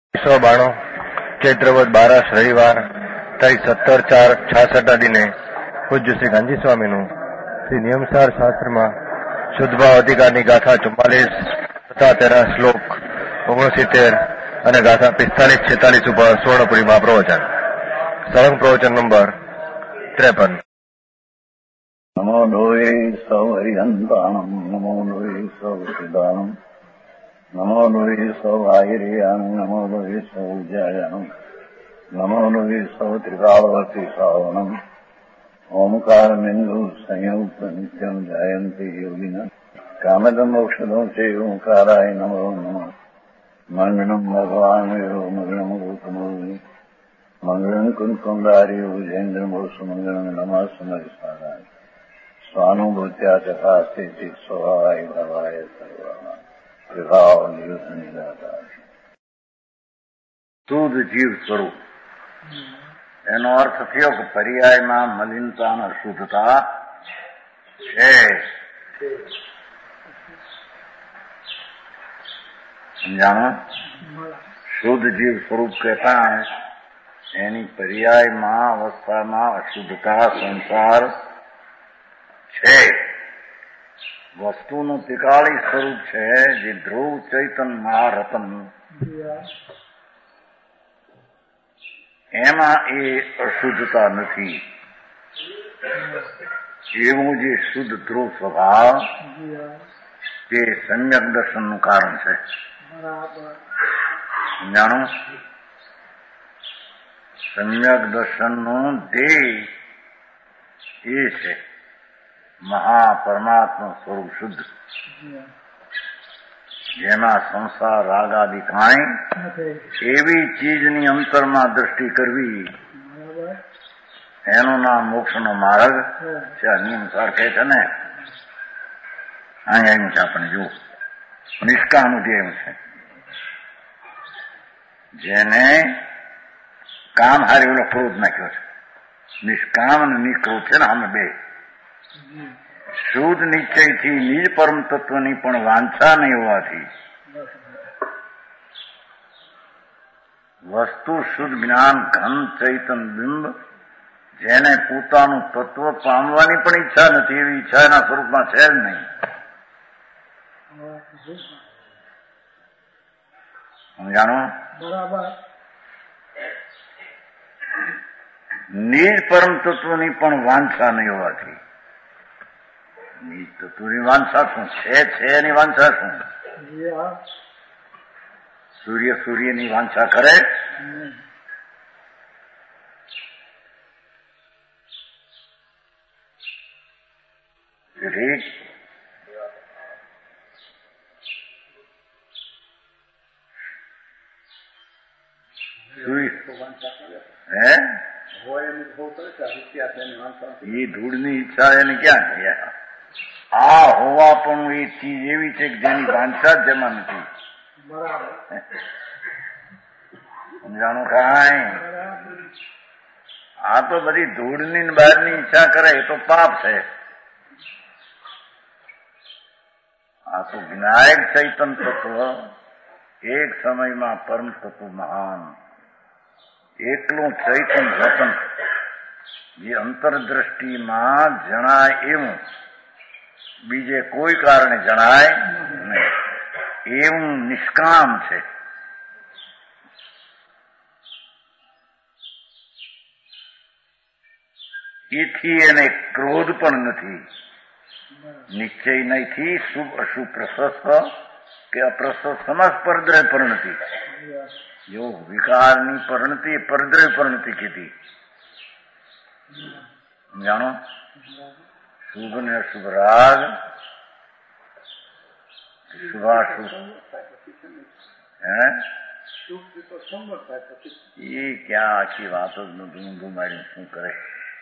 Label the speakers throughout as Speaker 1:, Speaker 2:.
Speaker 1: 192 ચૈત્રવદ 12 રવિવાર તારીખ 17/4/66 દિને પૂજ્ય શ્રી ગાંધી સ્વામીનું શ્રી નિયમસાર શાસ્ત્રમાં શુદ્ધભાવ અધિકારની ગાથા 44 તથા તેના શ્લોક 69 અને ગાથા 45-46 ઉપર સુવર્ણપુરીમાં પ્રવચન. સળંગ પ્રવચન નંબર 53.
Speaker 2: નમો લોહે સૌ હરિહંતાણમ નમો લોહે સૌ સિદ્ધાનમ નમો લોહે સૌ આયર્યાન નમો લોહે સૌ જયાનમ નમો લોહે સૌ ત્રિકાળવતી શ્રાવણમ ઓમકાર બિંદુ સંયુક્ત નિત્યમ જયંતી યોગિન કામદમ ઔષધો છે ઓંકારાય નમો નમઃ મંગળમ ભગવાન મંગળમ ગૌતમો મંગળમ કુંકુંડાર્યો જૈન્દ્રમોષ મંગળમ નમઃ સમરિસારાય સ્વાનુભૂત્યા ચકાસ્તે સ્વભાવાય ભવાય સર્વા વિભાવ નિયુત નિરાકાર શુદ્ધ જીવ સ્વરૂપ. એનો અર્થ થયો કે પર્યાયમાં મલિનતા અને શુદ્ધતા છે. સમજાણો? શુદ્ધ જીવ સ્વરૂપ કહેતા એની પર્યાયમાં અવસ્થામાં અશુદ્ધતા સંસાર છે. વસ્તુનું ત્રિકાળી સ્વરૂપ છે, જે ધ્રુવ ચૈતન મહારતન, એમાં એ અશુદ્ધતા નથી. એવું જે શુદ્ધ ધ્રુવ સ્વભાવ તે સમ્યક દર્શનનું કારણ છે. જાણો, સમ્યક દર્શનનું ધ્યેય એ છે મહાપરમાત્મા સ્વરૂપ શુદ્ધ, જેમાં સંસાર રાગાદિ કાંઈ એવી ચીજની અંતરમાં દ્રષ્ટિ કરવી, એનું નામ મોક્ષનો માર્ગ છે. નિયમસાર કહે છે ને, અહીંયા એમ છે, આપણે જુઓ, નિષ્કામ એમ છે, જેને કામ હારી ઓલો ક્રોધ નાખ્યો છે. નિષ્કામ અને નિક્રોધ છે ને, અમે બે શુદ્ધ નિશ્ચયથી નિજ પરમ તત્વની પણ વાંછા નહીં હોવાથી વસ્તુ શુદ્ધ જ્ઞાન ઘન ચૈતન બિંબ, જેને પોતાનું તત્વ પામવાની પણ ઈચ્છા નથી, એવી ઈચ્છા એના સ્વરૂપમાં છે જ નહીં. સમજાણો? નિજ પરમ તત્વની પણ વાંછા નહીં હોવાથી, નિજ તત્વની વાંછા શું છે એની વાંછા શું? સૂર્યની વાંછા કરે? ઠીક. એ ધૂળની ઈચ્છા એને ક્યાં થયા? આ હોવા પણ એ ચીજ એવી છે કે જેની વાંછા જ જેમાં નથી. સમજાણું? કાંઈ આ તો બધી ધૂળની બહારની ઈચ્છા કરે એ તો પાપ છે. આ તો વિનાયક ચૈતન તત્વ એક સમયમાં પરમ તત્વ મહાન, એટલું ચૈતન રતન, જે અંતરદ્રષ્ટિમાં જણાય એવું બીજે કોઈ કારણે જણાય નહીં, એવું નિષ્કામ છે. એથી એને ક્રોધ પણ નથી, નિશ્ચય નહીંથી શુભ અશુભ પ્રશસ્ત કે અપ્રશસ્ત સમાસ પરદ્રય પરિણતિ, જો વિકારની પરિણતિ પરદ્રય પરિણતિ કીધી. જાણો? શુભ ને અશુભ રાગ, શુભાશુભ એ ક્યાં આખી વાતો જ ઊંધું માર્યું શું કરે?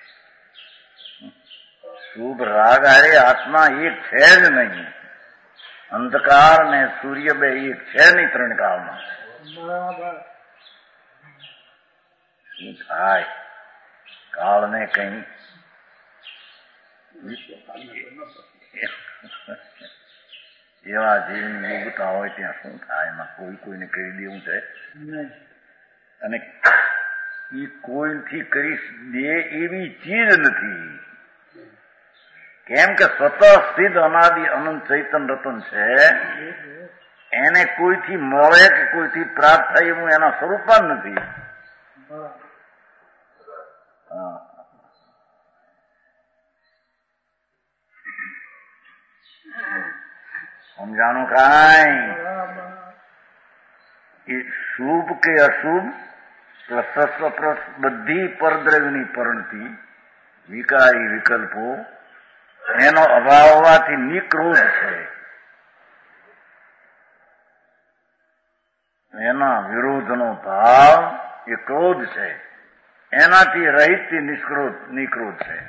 Speaker 2: શુભ રાગ અરે આત્મા એક છે જ નહીં. અંધકાર ને સૂર્ય બે એક છે નહીં ત્રણ કાળમાં. શું થાય? કાળને કઈ એવા જીવની યોગ્યતા હોય ત્યાં શું થાય? એમાં કોઈને કરી દેવું છે અને એ કોઈથી કરી દે એવી ચીજ નથી. કેમ કે સ્વતઃ સિદ્ધ અનાદિ અનંત ચૈતન રતન છે. એને કોઈથી મળે કે કોઈથી પ્રાપ્ત થાય એવું એના સ્વરૂપમાં નથી. સમજાણું કાંઈ? એ શુભ કે અશુભ બધી પરદ્રવ્યની પરિણતિ વિકારી વિકલ્પો એનો અભાવ હોવાથી નિક્રોધ છે. એના વિરોધનો ભાવ એ ક્રોધ છે. એનાથી રહિતથી નિક્રોધ છે.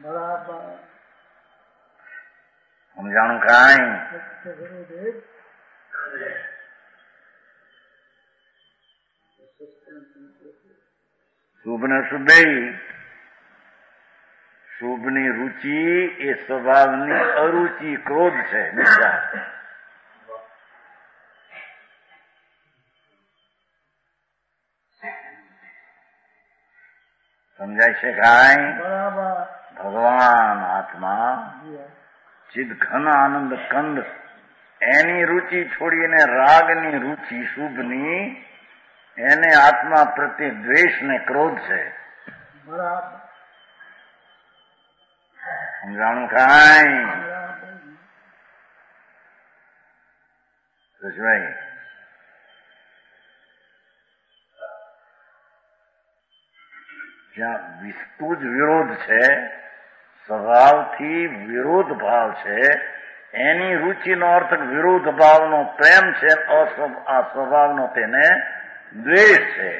Speaker 2: સમજાણું કાંઈ? શુભ ને શુભે શુભની રુચિ એ સ્વભાવની અરુચિ ક્રોધ છે. મિથ્યા. સમજાય છે કાંઈ? ભગવાન આત્મા ચિદ ઘન આનંદ કંદ એની રુચિ છોડીને રાગની રુચિ શુભની એને આત્મા પ્રત્યે દ્વેષ ને ક્રોધ છે. સમજાણું કાંઈ? કૃષ્ણભાઈ જ્યાં વિસ્તુ જ વિરોધ છે, સ્વભાવથી વિરોધ ભાવ છે, એની રુચિનો અર્થ વિરોધ ભાવનો પ્રેમ છે. આ સ્વભાવનો તેને દ્વેષ છે.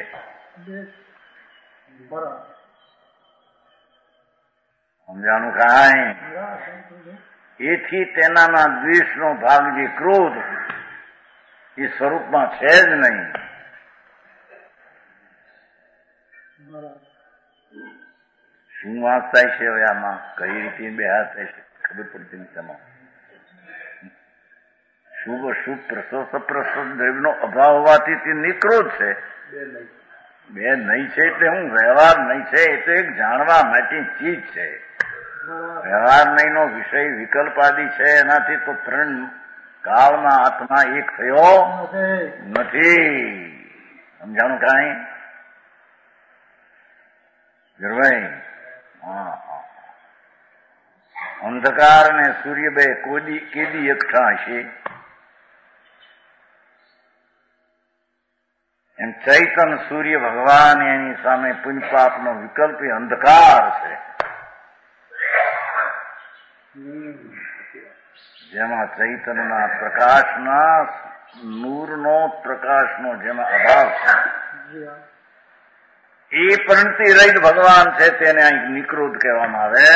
Speaker 2: સમજાણું કાંઈ? એથી તેનાના દ્વેષનો ભાગ જે ક્રોધ એ સ્વરૂપમાં છે જ નહીં. શું વાત થાય છે હવે આમાં? કઈ રીતે બે હાથ થાય છે ખબર પડતી નથી. તેમાં શુભ અશુભ પ્રસવ દ્રવ્યનો અભાવ હોવાથી તે નિક્રોધ છે. બે નહીં છે એટલે હું વ્યવહાર નહીં છે, એ તો એક જાણવા માટે ચીજ છે. વ્યવહાર નહીંનો વિષય વિકલ્પ આદિ છે. એનાથી તો ત્રણ કાળમાં આત્મા એક થયો નથી. સમજાણું કાંઈ? જરભાઈ અંધકાર અને સૂર્ય બે કેદી એકઠા હશે? એમ ચૈતન સૂર્ય ભગવાન એની સામે પુંજપાપનો વિકલ્પ એ અંધકાર છે. જેમાં ચૈતનના પ્રકાશના નૂરનો પ્રકાશનો જેમાં અભાવ છે એ પરિણતિ રહિત ભગવાન છે. તેને અહીં નિક્રોધ કહેવામાં આવે.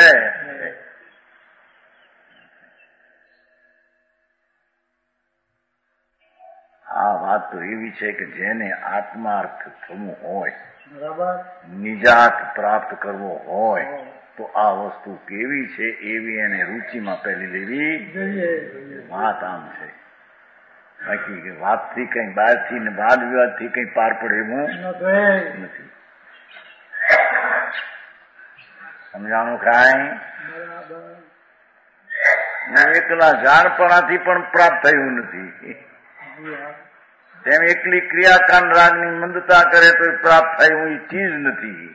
Speaker 2: આ વાત તો એવી છે કે જેને આત્માર્થ થવું હોય, નિજાત પ્રાપ્ત કરવો હોય તો આ વસ્તુ કેવી છે એવી એને રુચિમાં પહેલી લેવી. વાત આમ છે. બાકી વાતથી કઈ બહારથી ને વાદ વિવાદથી કઈ પાર પડે એવું નથી. સમજાણું કાંઈ? એકલા જાણપણાથી પણ પ્રાપ્ત થયું નથી. તેમ એકલી ક્રિયાકાંડ રાગની મંદતા કરે તો પ્રાપ્ત થાય એવું એ ચીજ નથી.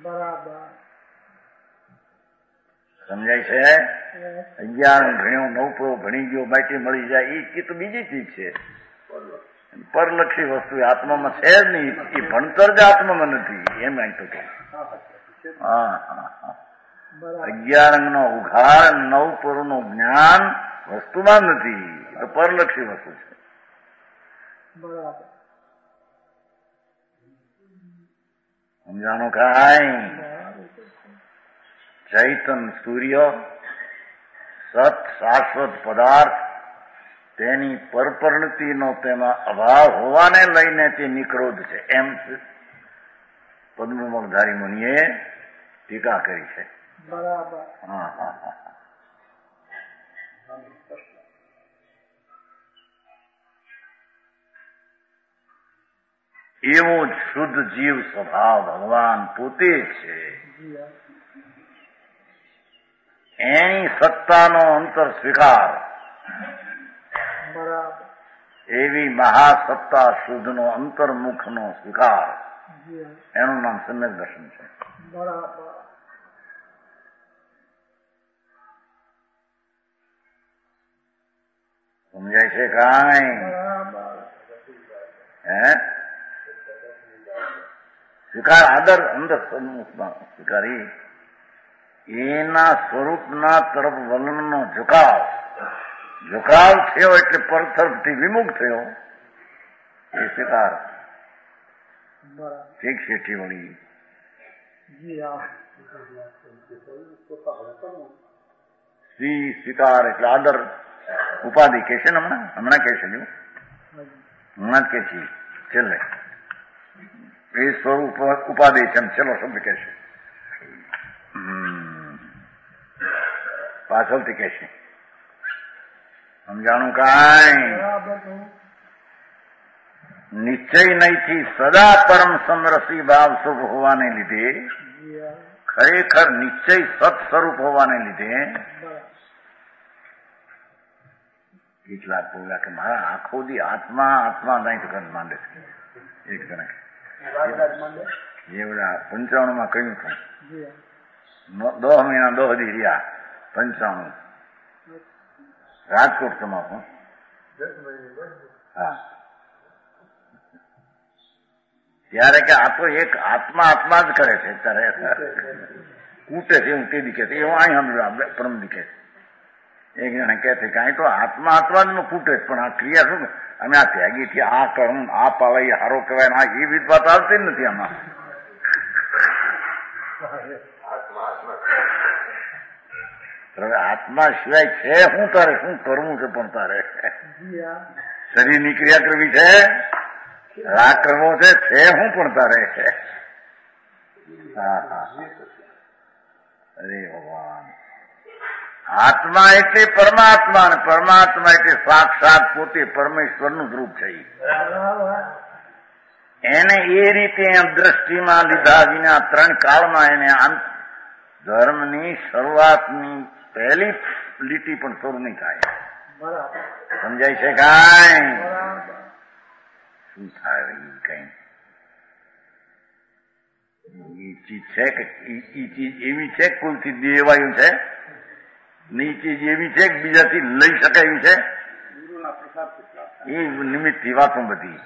Speaker 2: સમજાય છે? 11 ભણ્યો 9 ભણી ગયો બાકી મળી જાય એ તો બીજી ચીજ છે. પરલક્ષી વસ્તુ આત્મામાં છે જ નહીં. એ ભણતર જ આત્મામાં નથી. એમ તો કે 11 અંગનો ઉઘાડ 9 પરોનું જ્ઞાન વસ્તુમાં નથી. એ તો પરલક્ષી વસ્તુ છે. સમજાણું કાંઈ? ચૈતન સૂર્ય સત શાશ્વત પદાર્થ તેની પરપરિણતિનો તેમાં અભાવ હોવાને લઈને તે નિક્રોધ છે. એમ પદ્મમલધારી મુનિએ ટીકા કરી છે. એવો જ શુદ્ધ જીવ સ્વભાવ ભગવાન પોતે છે. એની સત્તાનો અંતર સ્વીકાર, એવી મહાસત્તા શુદ્ધનો અંતર્મુખનો સ્વીકાર, એનું નામ સમ્યક દર્શન છે. સમજાય છે કાંઈ? સ્વીકાર, આદર અંદર સ્વીકારી એના સ્વરૂપના તરફ વલણનો ઝુકાવ થયો એટલે પર તરફથી વિમુખ થયો એ સ્વીકાર. ઠીક શેઠી વળી સ્વીકાર એટલે આદર. ઉપાધિ કે છે ને હમણાં કે છે, હમણાં જ કે છે છેલ્લે એ સ્વરૂપ ઉપાધિ છે એમ છેલ્લો શબ્દ કે છે, પાછળથી કે છે. સમજાણું કાંઈ? નિશ્ચય નહીંથી સદા પરમ સમરસી ભાવ શુભ હોવાને લીધે, ખરેખર નિશ્ચય સત સ્વરૂપ હોવાને લીધે કેટલાક બોલ્યા કે મારા આખો દી આત્મા નહીં તો માંડે છે. એક જણા એ બધા 95 માં કહ્યું હતું, 10 મહિના 10 દી રહ્યા 95 રાજકોટ સમાપન. હા, ત્યારે કે આ તો એક આત્મા જ કરે છે, ત્યારે કૂટે છે એવું તે દીકે છે. એવું અહીં સાંભળ્યું પરમ દીકે છે. એક જણા કહે છે કે અહીં તો આત્મા જ કૂટે છે, પણ આ ક્રિયા શું અમે આ ત્યાગીથી આ કર્મ આ પાવાઈ હારો કહેવાય ને એ વિધ વાત આવતી જ નથી આમાં. હવે આત્મા સિવાય છે શું તારે, શું કરવું છે પણ તારે? શરીરની ક્રિયા કરવી છે, રાગ કરવો છે શું પણ તારે? હા હા, અરે ભગવાન, આત્મા એટલે પરમાત્મા અને પરમાત્મા એટલે સાક્ષાત પોતે પરમેશ્વરનું જ રૂપ છે. એને એ રીતે દ્રષ્ટિમાં લીધા વિના 3 કાળમાં એને ધર્મની શરૂઆતની પહેલી લીટી પણ શરૂ નહીં થાય. સમજાય છે કાંઈ? શું થાય કઈ? એ ચીજ છે કે એ ચીજ એવી છે કુલથી દેવાયું છે ને એ ચીજ એવી છે કે બીજાથી લઈ શકાય છે. એ નિમિત્તથી વાતો બધી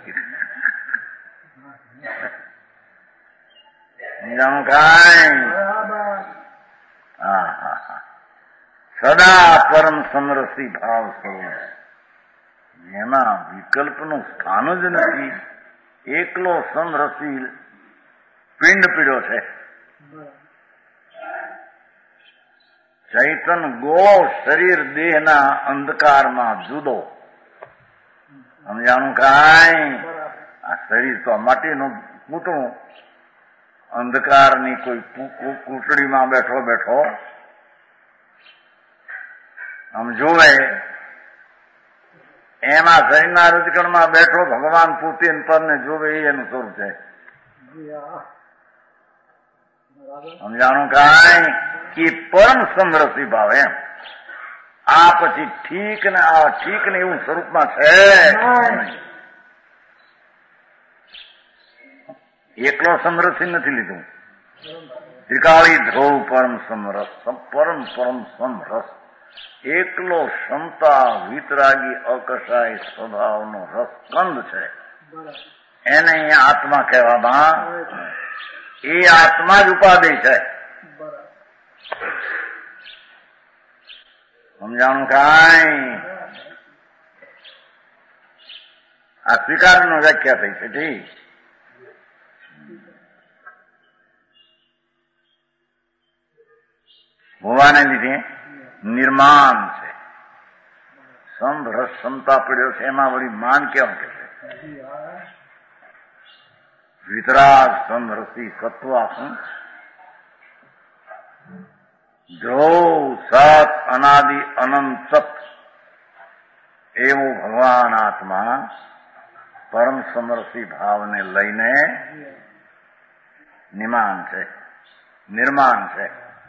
Speaker 2: સમજાણું કાંઈ? હા હા હા, સદા પરમ સમરસી ભાવ સ્વરૂપ, એમાં વિકલ્પનું સ્થાન જ નથી. એકલો સમરસી પિંડ પીડ્યો છે. ચૈતન ગોળો શરીર દેહના અંધકારમાં જુદો. સમજાણું કાંઈ? આ શરીર તો માટીનું પૂતળું અંધકારની કોઈ કૂટડીમાં બેઠો આમ જોવે, એમાં શરીરના રજકણમાં બેઠો ભગવાન પોતે પરને જોવે એ એનું સ્વરૂપ છે. સમજાણું કાંઈ? એ પરમ સમરસી ભાવ. એમ આ પછી ઠીક ને એવું સ્વરૂપમાં છે. એકલો સમરસી નથી લીધું. ત્રિકાળી ધ્રુવ પરમ સમરસ, પરમ સમરસ, એકલો ક્ષમતા વિતરાગી અકસાય સ્વભાવનો રસકંદ છે. એને અહીંયા આત્મા કહેવામાં, એ આત્મા જ ઉપાધિ છે. સમજાણું કાંઈ? આ સ્વીકારનો વ્યાખ્યા થઈ છે. ઠીક, હોવાને લીધે નિર્માણ છે. સંભ રસ ક્ષમતા પડ્યો છે, એમાં વળી માન કેમ કે છે? વિતરાગ સમરસી સત્વા ધ્રુવ સત અનાદિ અનંત સત એવો ભગવાન આત્મા પરમ સમરસી ભાવને લઈને નિમાન છે, નિર્માણ છે.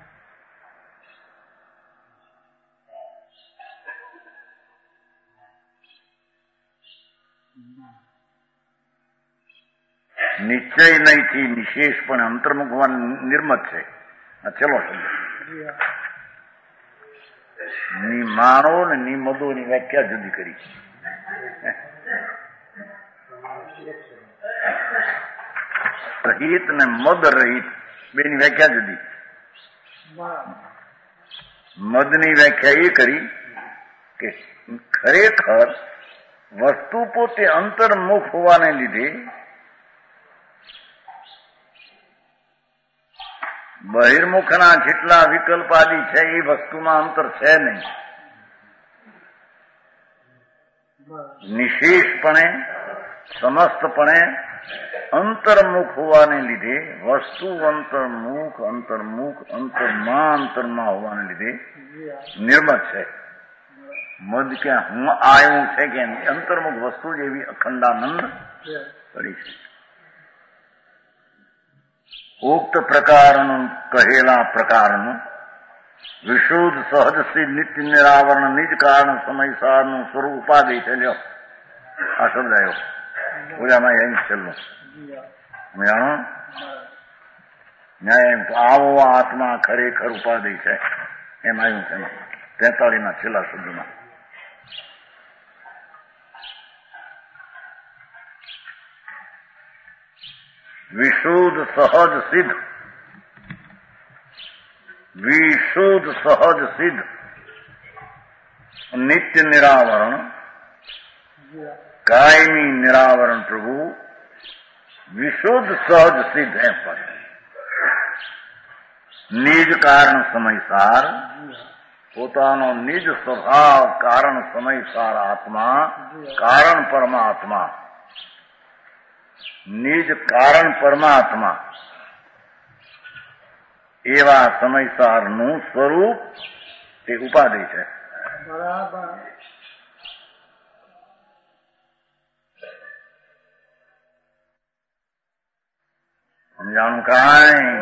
Speaker 2: નિશ્ચય નહીંથી નિશેષપણે અંતર્મુખ હોવા નિર્મત છે. આ ચલો શબ્દ નિમાણો ને નિમદોની વ્યાખ્યા જુદી કરી. રહિત ને મદ રહિત બેની વ્યાખ્યા જુદી. મદની વ્યાખ્યા એ કરી કે ખરેખર વસ્તુ પોતે અંતર્મુખ હોવાને લીધે બહિર્મુખના જેટલા વિકલ્પ આદિ છે એ વસ્તુમાં અંતર છે નહીં. નિશેષપણે સમસ્તપણે અંતર્મુખ હોવાને લીધે વસ્તુ અંતર્મુખ અંતર્મુખ અંતરમાં હોવાને લીધે નિર્મત છે. મદ ક્યાં હું આવ્યું છે કે અંતર્મુખ વસ્તુ જેવી અખંડાનંદ કરી છે. ઉક્ત પ્રકારનું કહેલા પ્રકારનું વિશુદ્ધ સહજ સિદ્ધ નિત્ય નિરાવરણ નિજ કારણ સમયસારનું સ્વરૂપ ઉપાધિ છે. લ્યો આ શબ્દ આવ્યો પૂજામાં એમ છેલ્લું જાણો ન્યાય એમ આવો આત્મા ખરેખર ઉપાધિ છે એમ આવ્યું છે એમાં 43 છેલ્લા શબ્દમાં. વિશુદ્ધ સહજ સિદ્ધ, વિશુદ્ધ સહજ સિદ્ધ નિત્ય નિરાવરણ કાયમી નિરાવરણ પ્રભુ વિશુદ્ધ સહજ સિદ્ધ એમ પર નિજ કારણ સમયસાર પોતાનો નિજ સ્વભાવ કારણ સમયસાર આત્મા કારણ પરમાત્મા નિજ કારણ પરમાત્મા એવા સમયસારનું સ્વરૂપ એ ઉપાધિ છે. સમજાણું કાંઈ?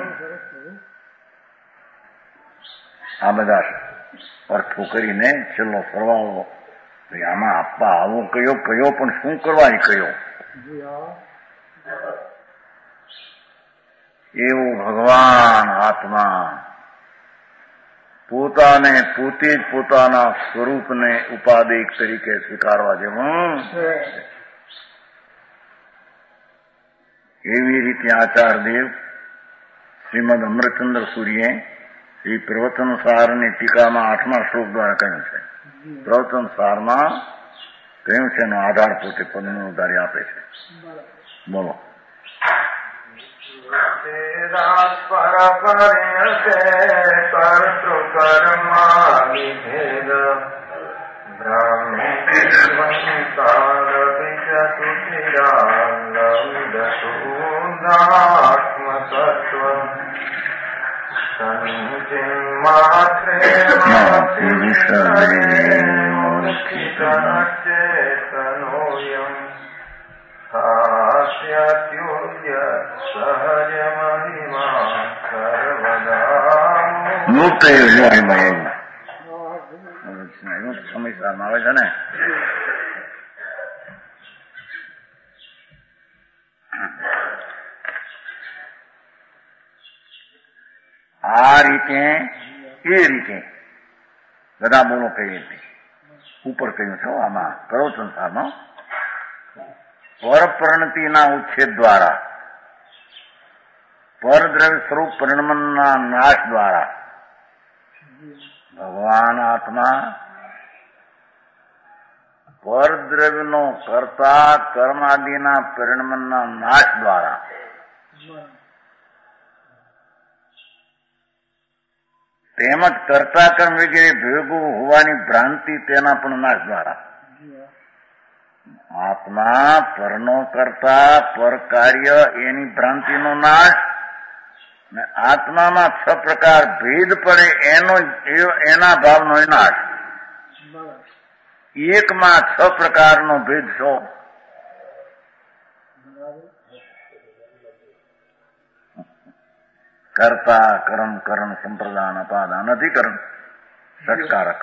Speaker 2: આ બધા અર્થો કરીને છેલ્લો સરવાળો આમાં આપવા આવો કયો પણ શું કરવાની કયો એવું ભગવાન આત્મા પોતાને પોતે જ પોતાના સ્વરૂપને ઉપાદેય તરીકે સ્વીકારવા જેવું એવી રીતે આચાર્યદેવ શ્રીમદ અમૃતચંદ્ર સૂર્યે શ્રી પ્રવચન સારની ટીકામાં 8મા શ્લોક દ્વારા કહ્યું છે. પ્રવચન સારમાં કહ્યું છે એનો આધાર પોતે પદનું ઉદાહરણ આપે છે. બોલો. મુક્ત સમયસારમાં આવે છે ને. આ રીતે એ રીતે બધા બોલો કઈ રીતે ઉપર કહ્યું છે. આમાં કરો સંસારમાં પરપ્રણતિના ઉચ્છેદ દ્વારા પરદ્રવ્ય સ્વરૂપ પરિણમનના નાશ દ્વારા ભગવાન આત્મા પરદ્રવ્યનો કરતા કર્માદિના પરિણમનના નાશ દ્વારા તેમજ કરતા કર્મ વગેરે ભેગું હોવાની ભ્રાંતિ તેના પણ નાશ દ્વારા આત્મા પરનો કરતા પર કાર્ય એની ભ્રાંતિનો નાશ ને આત્મામાં 6 પ્રકાર ભેદ પડે એના ભાવનો નાશ. એકમાં 6 પ્રકારનો ભેદ છો કર્તા કર્મ કરણ સંપ્રદાન અપાદાન અધિકરણ ષટકારક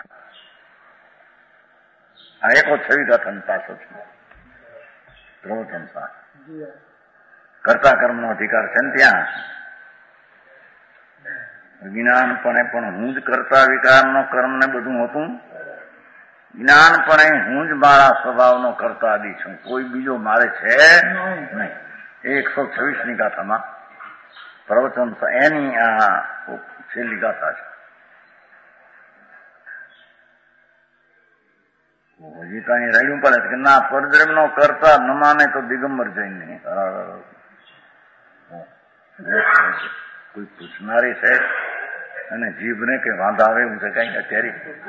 Speaker 2: આ એકો છવી કથન પાછો છે પ્રવચન કર્તા કર્મનો અધિકાર છે ને ત્યાં જ્ઞાનપણે પણ હું જ કરતા વિકારનો કર્મ ને બધું હતું. જ્ઞાનપણે હું જ મારા સ્વભાવનો કરતા આદિ છું, કોઈ બીજો મારે છે નહીં. 126ની ગાથામાં પ્રવચન એની આ છેલ્લી ગાથા છે. હજી કઈ રહ્યું પડે કે ના પરદ્રમનો કરતા ન માને તો દિગંબર જઈને કોઈ પૂછનારી છે અને જીભને કે વાંધા આવે એવું છે કઈ અત્યારે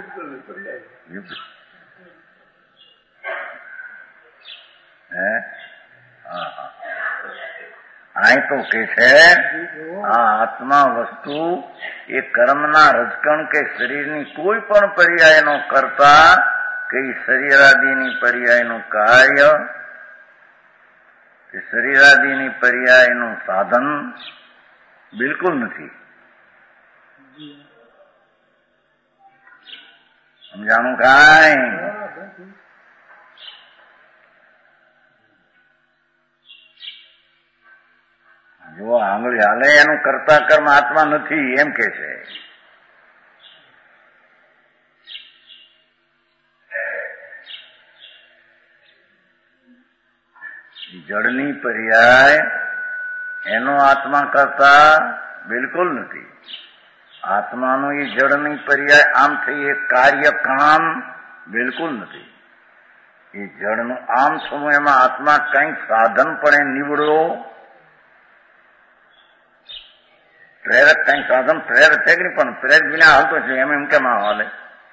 Speaker 2: અહીં તો કે છે આ આત્મા વસ્તુ એ કર્મના રજકણ કે શરીરની કોઈ પણ પર્યાયનો કરતા કે શરીરાદિની પર્યાયનું કાર્ય કે શરીરાદિની પર્યાયનું સાધન બિલકુલ નથી. સમજાણું કાંઈ? જો આંગળી હાલે એનું કરતા કર્મ આત્મા નથી એમ કે છે. જળની પર્યાય એનો આત્મા કરતા બિલકુલ નથી. આત્માનું એ જળની પર્યાય આમ થઈ એ કાર્ય કામ બિલકુલ નથી. એ જળનું આમ થવું એમાં આત્મા કંઈક સાધનપણે નીવડો પ્રેરક કંઈક સાધન પ્રેરક છે કે નહીં, પણ પ્રેરક વિના હાલતો છે એમ કેમ હાલે?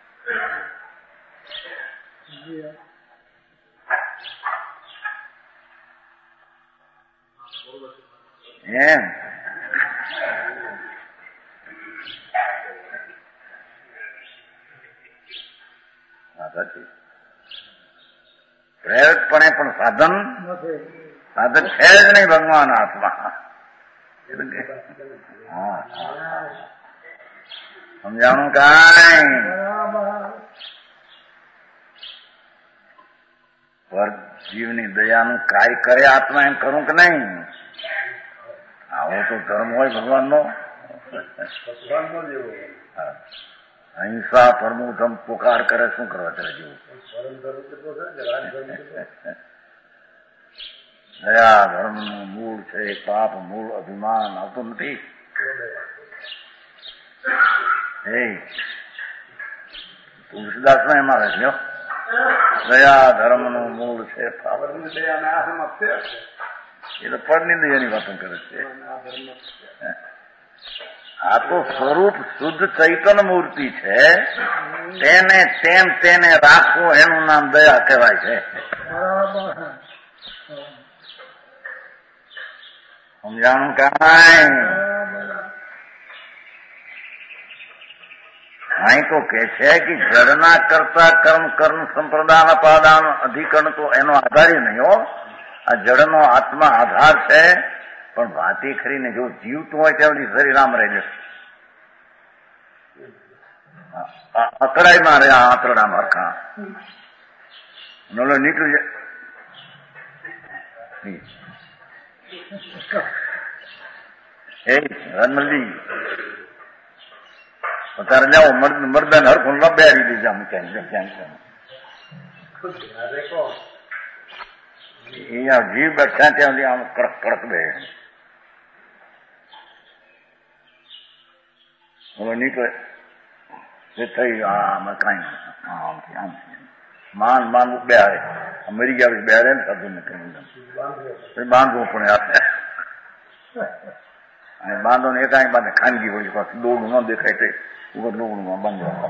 Speaker 2: એમ પ્રેરકપણે પણ સાધન સાધન છે જ નહીં ભગવાન આત્મા. સમજાણું કાંઈ? પર જીવની દયાનું કાર્ય કરે આત્મા એમ કરું કે નહીં? આવો તો ધર્મ હોય ભગવાનનો. અહિંસા પરમો ધમ પુકાર કરે શું કરવા ત્યારે જેવું? દયા ધર્મનું મૂળ છે, પાપ મૂળ અભિમાન આવતું નથી. તુલસીદાસમાં એમાં લખ્યો દયા ધર્મનું મૂળ છે, પાપ. એ તો પડની દયાની વાતો કરે છે. આ તો સ્વરૂપ શુદ્ધ ચૈતન મૂર્તિ છે, તેને તેમ તેને રાખવું એનું નામ દયા કહેવાય છે. સમજાણું કાંઈ? અહીં તો કે છે કે જળના કરતા કર્મ કર્મ સંપ્રદાન અપાદાન અધિકરણ તો એનો આધાર નહીં હો. આ જળનો આત્મા આધાર છે, પણ વાતી ખરીને જો જીવતું હોય ત્યાં સુધી શરીર આમ રહી જશે. અકડાઈમાં રહે આ આંતરડામાં હરખા નોલો નીકળી જાય. રનમલજી તારે જાઓ મરદાન હરખું ન બેરી દીધા અહીંયા જીવ બેઠા ત્યાં સુધી આમ કડક કડક બે બોલો નીકળે થઈ આમાં કઈ આમથી આમ માન માન બે આવે મરી ગયા બે આવે ને સાધુ ને કઈ બાંધવું પણ આપે અને બાંધો ને એકાંક બાંધે ખાનગી હોય પાછું દોડું ન દેખાય તે ઉપર દોડું બાંધવા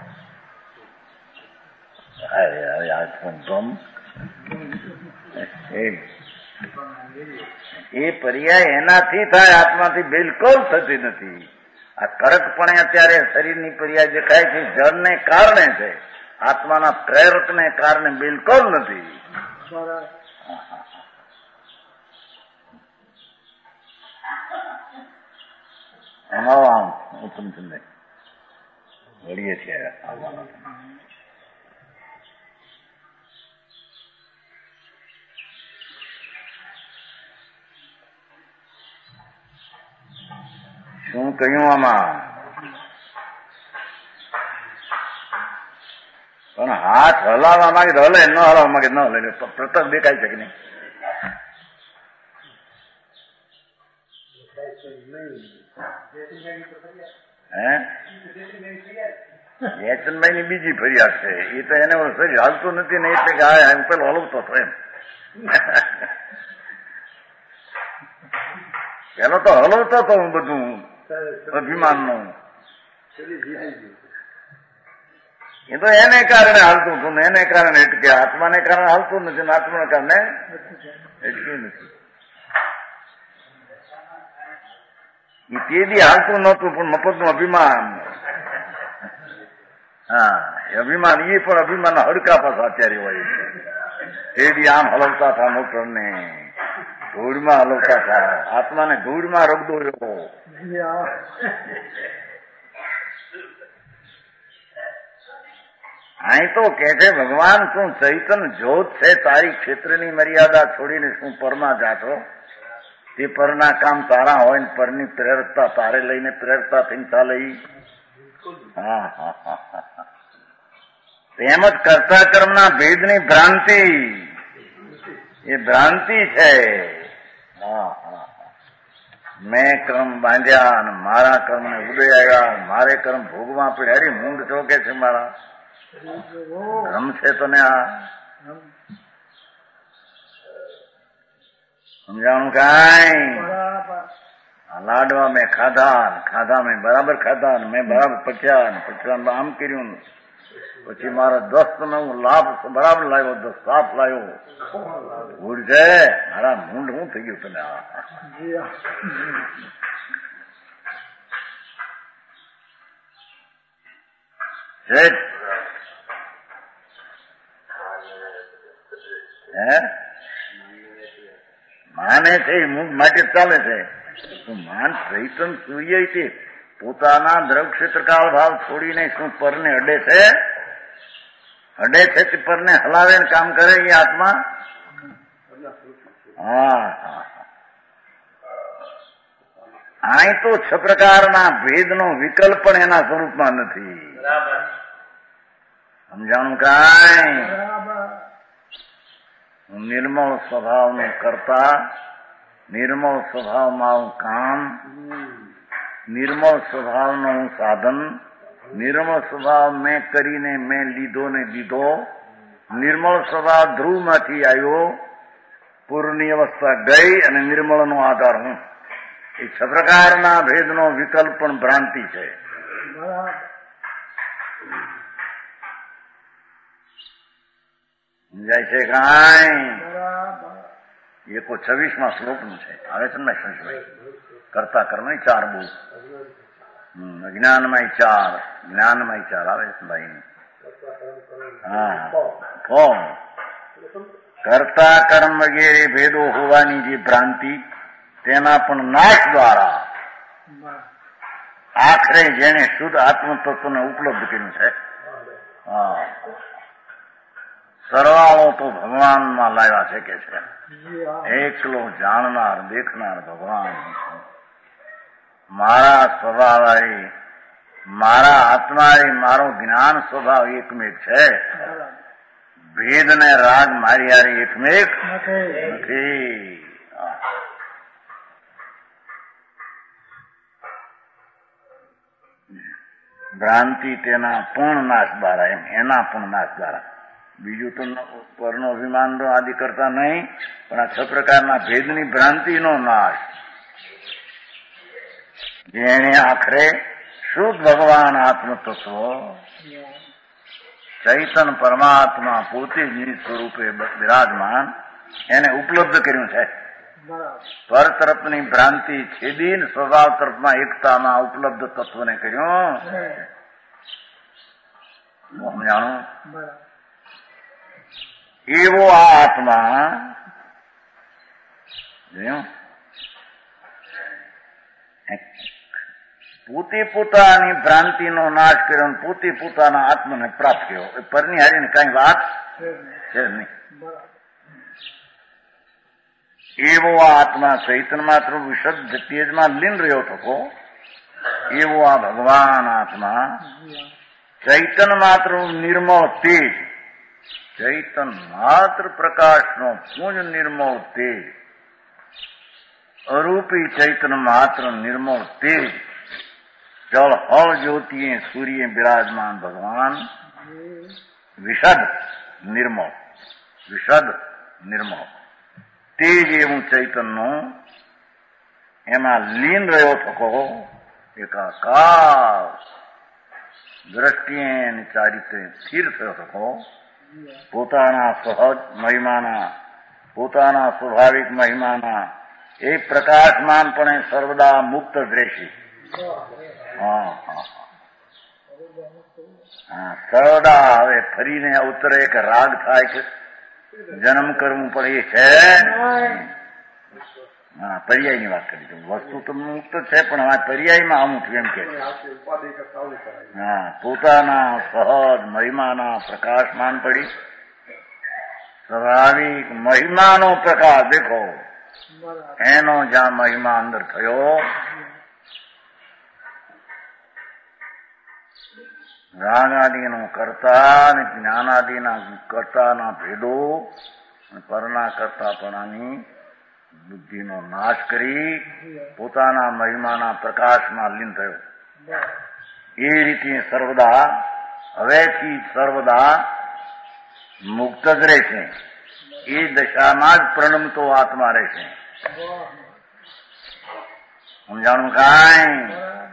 Speaker 2: એ પર્યાય એનાથી થાય, આત્માથી બિલકુલ થતી નથી. આ કડકપણે અત્યારે શરીરની પર્યાય દેખાય છે જળને કારણે છે, આત્માના પ્રેરકને કારણે બિલકુલ નથી. હું તમને વળીએ છીએ આવવાનો. શું કહ્યું આમાં? પણ હાથ હલાવવા માંગે તો હલે, ન હલાવવા માંગે ન હલે. પ્રતક દેખાય છે કે નહીં? જયચંદભાઈ ની બીજી ફરિયાદ છે. એ તો એને શરીર હાલતું નથી ને એટલે કે હા પેલો હલવતો હતો એમ. પેલો તો હલવતો હતો હું બધું અભિમાન નું. એ તો એને કારણે હાલતું હતું ને એને કારણે અટકે. આત્માને કારણે હાલતું નથી ને આત્માને કારણે અટક્યું નથી. એ તેદી હાલતું નહોતું પણ મફતનું અભિમાન. હા એ અભિમાન, એ પણ અભિમાન હડકા પાછા અત્યારે હોય. તેદી આમ હલવતા હતા મોટરને, ધૂળમાં હલવતા હતા. આત્માને ધૂળમાં રગદોયો. અહીં તો કે છે ભગવાન શું ચૈતન જ્યોત છે, તારી ક્ષેત્રની મર્યાદા છોડીને શું પરમાં જાતો? તે પરના કામ તારા હોય ને પરની પ્રેરકતા તારે લઈને પ્રેરકતા થઈને ચાલે. હા હા હા હા. તેમજ કર્તા કર્મના ભેદની ભ્રાંતિ, એ ભ્રાંતિ છે. હા હા. મેં કર્મ બાંધ્યા અને મારા કર્મને ઉદય આવ્યા, મારે કર્મ ભોગવા પડ્યા. અરે મૂંડ ચોકે છે મારા. ભ્રમ છે તને આ? સમજાણું કાંઈ? લાડવા મેં ખાધા મેં બરાબર ખાધા ને મેં બરાબર પચ્યા આમ કર્યું. પછી મારા દસ્ત ને હું લાભ બરાબર લાવ્યો, દસ સાફ લાવ્યો. ભૂલ છે મારા મૂંડ શું થઈ ગયું તને? માને છે મૂંડ માટે ચાલે છે. માન ચૈતન સૂર્ય તે પોતાના દ્રવ ક્ષેત્રકાળ ભાવ છોડીને શું પરને અડે છે? અડે છે તે પરને હલાવે ને કામ કરે એ આત્મા. હા હા. અહીં તો 6 પ્રકારના ભેદનો વિકલ્પ પણ એના સ્વરૂપમાં નથી. સમજાણું કાંઈ? નિર્મળ સ્વભાવનો કરતા, નિર્મળ સ્વભાવમાં હું કામ, નિર્મળ સ્વભાવનો હું સાધન, નિર્મળ સ્વભાવ મેં કરીને મેં લીધો ને દીધો, નિર્મળ સ્વભાવ ધ્રુવમાંથી આવ્યો, પૂર્ણની અવસ્થા ગઈ અને નિર્મળનો આધાર હું. એ 6 પ્રકારના ભેદનો વિકલ્પ પણ ભ્રાંતિ છે. સમજાય છે કાંઈ? 126માં શ્લોકનું છે. આવે છે ને શંશભાઈ? કરતા કર્મની 4 બહુ, અજ્ઞાનમાં 4, જ્ઞાનમાં 4 આવે છે ભાઈ. હા કરતા કર્મ વગેરે ભેદો હોવાની જે ભ્રાંતિ, તેના પણ નાશ દ્વારા આખરે જેને શુદ્ધ આત્મતત્વને ઉપલબ્ધ કર્યું છે. હા સરવાળો તો ભગવાનમાં લાવ્યા છે કે છે. એકલો જાણનાર દેખનાર ભગવાન. મારા સ્વભાવ મારા આત્મા મારો જ્ઞાન સ્વભાવ એકમેક છે. ભેદ ને રાગ મારી હારી એકમેક નથી. ભ્રાંતિ તેના પૂર્ણ નાશ દ્વારા, એમ એના પૂર્ણ નાશ દ્વારા. બીજું તો પરનો અભિમાન આદિ કરતા નહીં, પણ આ 6 પ્રકારના ભેદની ભ્રાંતિનો નાશ. જેને આખરે શુદ્ધ ભગવાન આત્મતત્વ ચૈતન પરમાત્મા પોતે જ સ્વરૂપે બિરાજમાન એને ઉપલબ્ધ કર્યું છે. પર તરફની ભ્રાંતિ છેદીને સ્વભાવ તરફમાં એકતામાં ઉપલબ્ધ તત્વને કર્યું. સમજાણું? એવો આ આત્મા પોતે પોતાની ભ્રાંતિનો નાશ કર્યો અને પોતે પોતાના આત્માને પ્રાપ્ત કર્યો. એ પરની હારીને કઈ વાત છે નહીં. એવો આ આત્મા ચૈતન્ય માત્ર વિશુદ્ધ તેજમાં લીન રહ્યો થકો, એવો આ ભગવાન આત્મા ચૈતન્ય માત્ર નિર્મળ તેજ, ચૈતન માત્ર પ્રકાશનો પુંજ નિર્મળ તેજ, અરૂપી ચૈતન્ય માત્ર નિર્મળ તેજ, જળ હળ જ્યોતિએ સૂર્ય બિરાજમાન ભગવાન વિશદ નિર્મળ તેજ એવું ચૈતનનું એમાં લીન રહ્યો થકો, એકાકાર દ્રષ્ટિએ અને ચારિત્રે સ્થિર થયો થકો, પોતાના સહજ મહિમાના, પોતાના સ્વાભાવિક મહિમાના એ પ્રકાશમાનપણે સર્વદા મુક્ત જ રહેશે. સર્વદા હવે ફરીને અવતરે કે રાગ થાય કે જન્મ કરવું પડે એ છે. પર્યાયની વાત કરી દઉં. વસ્તુ તો મુક્ત છે પણ આ પર્યાયમાં અમુક એમ કે પોતાના સહજ મહિમાના પ્રકાશમાન પડી સ્વાભાવિક મહિમાનો પ્રકાશ દેખો, એનો જ્યાં મહિમા અંદર થયો, રાગાદિનો કરતા અને જ્ઞાનાદિના કરતાના ભેદો પરના કરતાપણાની બુદ્ધિનો નાશ કરી પોતાના મહિમાના પ્રકાશમાં લીન થયો. એ રીતે સર્વદા હવેથી સર્વદા મુક્ત જ રહેશે. એ દશામાં જ પ્રણમતો આત્મા રહેશે. સમજાણું કાંઈ?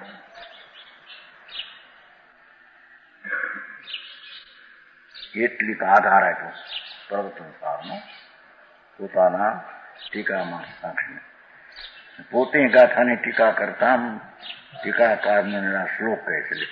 Speaker 2: એટલી આધાર આપ્યો પ્રવચનકારનો પોતાના ટીકામાં સાક્ષી. પોતે ગાથાની ટીકા કરતા ટીકાકારના શ્લોક કહે છે.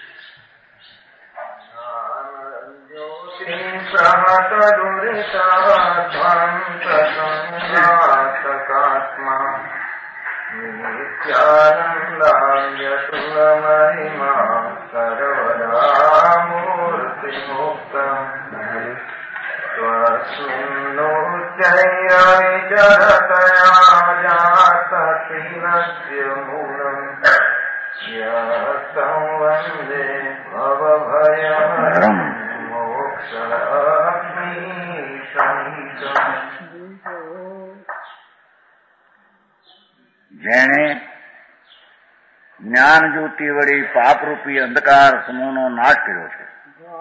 Speaker 2: જેણે જ્ઞાન જ્યોતિ વડે પાપરૂપી અંધકાર સમૂહનો નાશ કર્યો છે.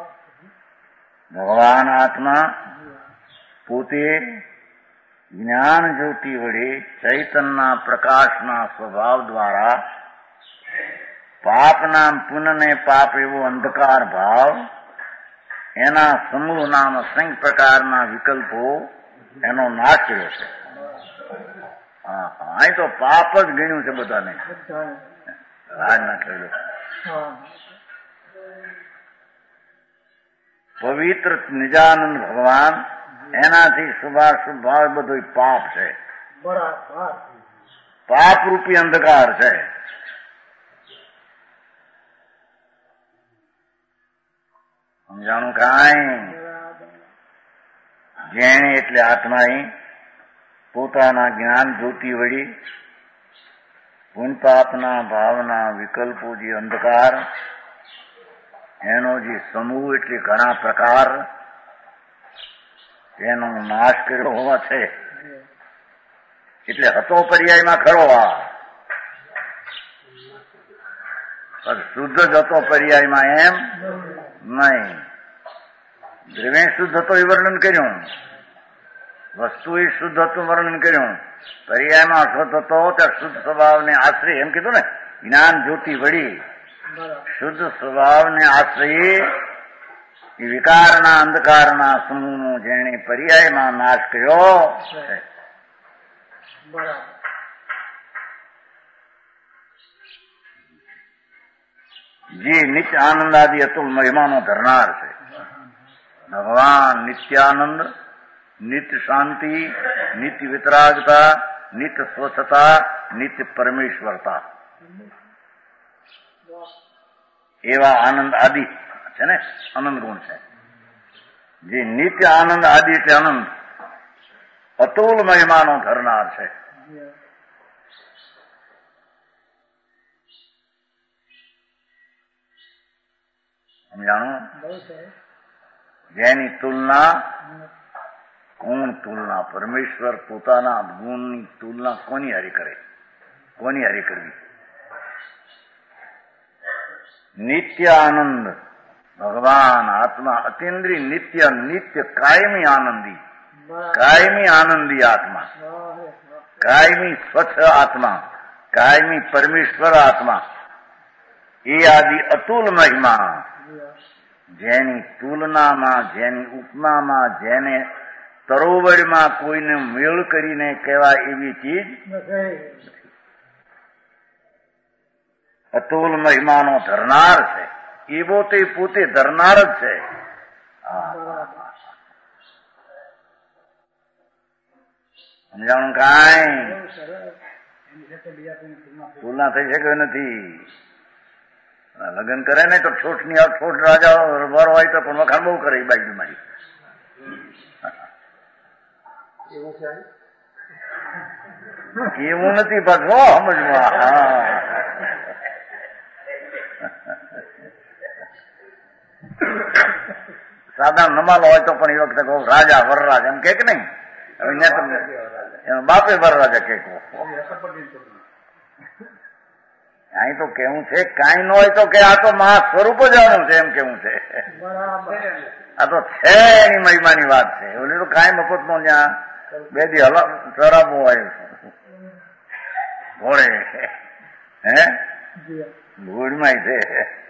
Speaker 2: ભગવાન આત્મા પોતે જ્ઞાન જ્યોતિ વડે ચૈતનના પ્રકાશના સ્વભાવ દ્વારા પાપના પુનઃને પાપ એવો અંધકાર ભાવ, એના સમૂહ નામ અસંખ્ય પ્રકારના વિકલ્પો એનો નાશ કર્યો છે. અહીં તો પાપ જ ગણ્યું છે બધાને. રાજ ના થયેલો પવિત્ર નિજાનંદ ભગવાન, એનાથી શુભાશુભ ભાવ બધું પાપ છે. પાપ રૂપી અંધકાર છે. સમજાણું કાંઈ? જેણે એટલે આત્માએ પોતાના જ્ઞાન જ્યોતિ વળી પુન પાપના ભાવના વિકલ્પો જે અંધકાર, એનો જે સમૂહ એટલે ઘણા પ્રકાર, તેનો નાશ કર્યો હોવા છે. એટલે હતો પર્યાયમાં ખરો. આ શુદ્ધ જ હતો પર્યાયમાં એમ નહીં. દ્રવ્ય શુદ્ધ હતો એ વર્ણન કર્યું, વસ્તુ એ શુદ્ધ હતું વર્ણન કર્યું. પર્યાયમાં અશુદ્ધ હતો ત્યાં શુદ્ધ સ્વભાવને આશ્રય એમ કીધું ને. જ્ઞાન જ્યોતિ વળી શુદ્ધ સ્વભાવને આશ્રયે એ વિકારના અંધકારના સમૂહનો જેણે પર્યાયમાં નાશ કર્યો છે. જે નિત્ય આનંદ આદિ અતુલ મહિમાનો ધરનાર છે. ભગવાન નિત્યાનંદ, નિત્ય શાંતિ, નિત્ય વિતરાગતા, નિત્ય સ્વચ્છતા, નિત્ય પરમેશ્વરતા. એવા આનંદ આદિ છે ને, આનંદ ગુણ છે. જે નિત્ય આનંદ આદિ એટલે અનંત અતુલ મહિમાનો ધરનાર છે. સમજાણું? જેની તુલના કોણ તુલના? પરમેશ્વર પોતાના ગુણની તુલના કોની હારી કરે? કોની હારી કરવી? નિત્ય આનંદ ભગવાન આત્મા અતિન્દ્રિય નિત્ય નિત્ય કાયમી આનંદી, કાયમી આનંદી આત્મા, કાયમી સ્વચ્છ આત્મા, કાયમી પરમેશ્વર આત્મા, એ આદિ અતુલ મહિમા, જેની તુલનામાં, જેની ઉપમામાં, જેને તરોવરમાં કોઈને મેળ કરીને કહેવાય એવી ચીજ અતુલ મહિમાનો ધરનાર છે. એવો તે પોતે ધરનાર જ છે. સમજાણું? કાંઈ તુલના થઈ શકે નથી. લગ્ન કરે ને તો છોટની છોટ રાજા વર હોય તો પણ વખાણ બહુ કરે એ બાજુ મારી. એવું નથી પાછું સમજમાં. સાધારણ નમાલો હોય તો પણ એ વખતે કહું રાજા વરરાજ એમ કે નહીં. હવે તમને બાપે વરરાજા કે અહીં તો કેવું છે, કાંઈ ન હોય તો કે આ તો મહા સ્વરૂપ જ આનું છે એમ કેવું છે. આ તો છે એની મહિમાની વાત છે. ઓલી તો કાંઈ મફત નો ત્યાં બે દી ચરાબો હોય ઘોડે હે ઘોડમાં છે.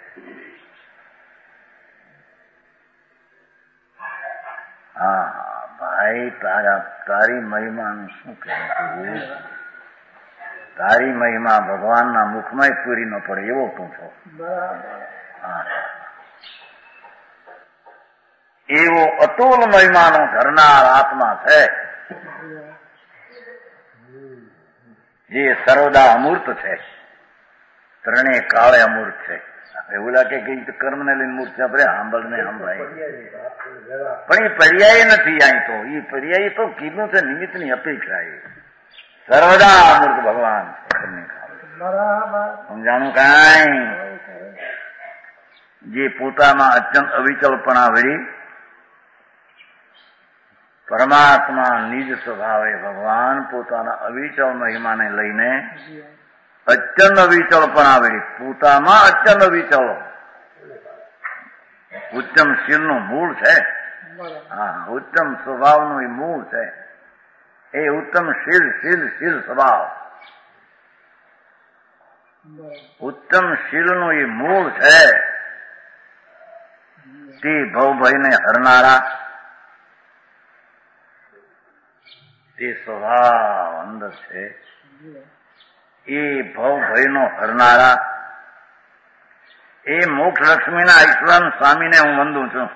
Speaker 2: હા ભાઈ, તારી મહિમાનું શું કહેવું? તારી મહિમા ભગવાનના મુખમાં પૂરી ન પડે એવો તું છો. એવો અતુલ મહિમાનો ધરનાર આત્મા છે, જે સર્વદા અમૂર્ત છે, ત્રણેય કાળે અમૂર્ત છે. એવું લાગે કે કર્મને લઈને મૂર્ત છે, આપણે સાંભળને સંભળાય પણ એ પર્યાય નથી. અહીં તો એ પર્યાય તો કીધું છે નિમિત્તની અપેક્ષા. એ સર્વદા અમૃત ભગવાન સમજાણું? કાંઈ જે પોતામાં અત્યંત અવિચલપણા વળી પરમાત્મા નિજ સ્વભાવે ભગવાન પોતાના અવિચલ મહિમાને લઈને અત્યંત અવિચલપણા વળી પોતામાં અત્યંત અવિચલ ઉત્તમ શીલનું મૂળ છે. હા, ઉત્તમ સ્વભાવનું એ મૂળ છે. એ ઉત્તમ શીલ શીલ શીલ સ્વભાવ, ઉત્તમ શીલનું એ મૂળ છે. તે ભવભયને હરનારા તે સ્વભાવ અંદર છે. એ ભવભયનો હરનારા એ મોક્ષ લક્ષ્મીના ઈશ્વર સ્વામીને હું વંદું છું.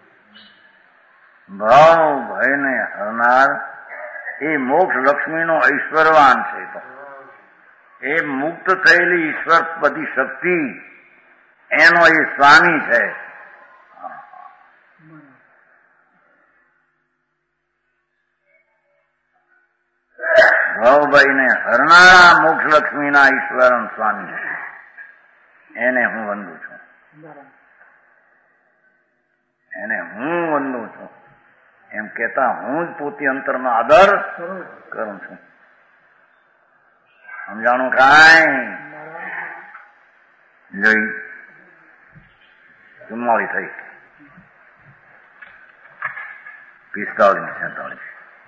Speaker 2: ભવભયને હરનાર એ મોક્ષ લક્ષ્મીનો ઐશ્વર્યવાન છે. તો એ મુક્ત થયેલી ઈશ્વર બધી શક્તિ એનો એ સ્વામી છે. ભવભયને હરનારા મોક્ષ લક્ષ્મીના ઈશ્વર સ્વામી એને હું વંદું છું. એને હું વંદું છું એમ કેતા હું જ પોતે અંતરમાં આદર કરું છું. સમજાણું? કાંઈ જોઈ 44 થઈ 45 46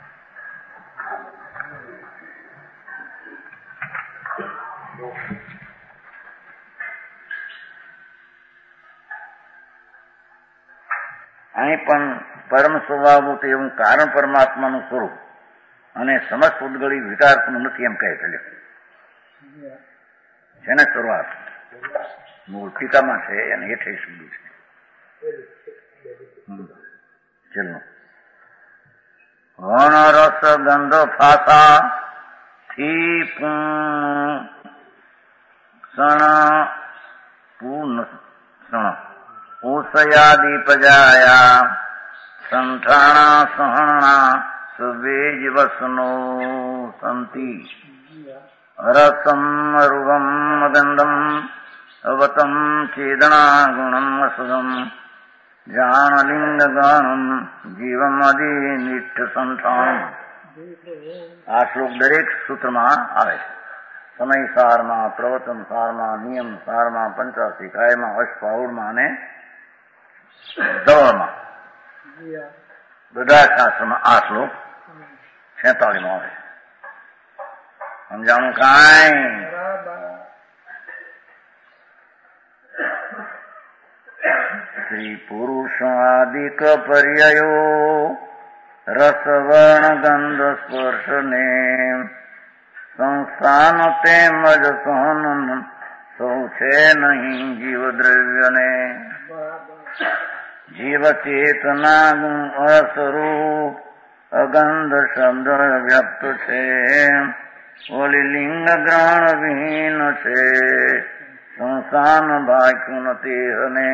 Speaker 2: અહીં પણ પરમ સ્વભાવ એવું કારણ પરમાત્માનું સ્વરૂપ અને સમસ્ત ઉદગળી વિકાર પણ નથી એમ કહે છે. છે ને શરૂઆત મૂર્તિકામાં છે અને હેઠે શબ્દ છે. ચલો વન રસ ગંધ ફાસા થી सयादीपजाया संठाणा सहणा सुबेज वसनो संति रसम रुवम गंधम अवतम चेदना गुणम असुदम जानलिंग गानम जीवम अदि निष्ठ संठान। आ श्लोक दरेक सूत्रमां આવે છે। સમય સારમાં, પ્રવચન સારમાં, નિયમ સારમાં, પંચાશીકાયમાં, અષ્ટપાઉડમાં અને ધવળમાં બધા શાસ્ત્રમાં આ શ્લોક 46 આવે છે। સમજાણું કાંઈ? श्री पुरुषादिक पर्यायो रसवर्ण गंध स्पर्श ने संस्थान तेमज सोहन सौ छे नहीं जीव द्रव्य ने। जीव चेतना गुण अस्वरूप अगंध शब्द व्यक्त छे ओली लिंग ग्रहण विहीन छे संस्थान भाग्य न तेहने।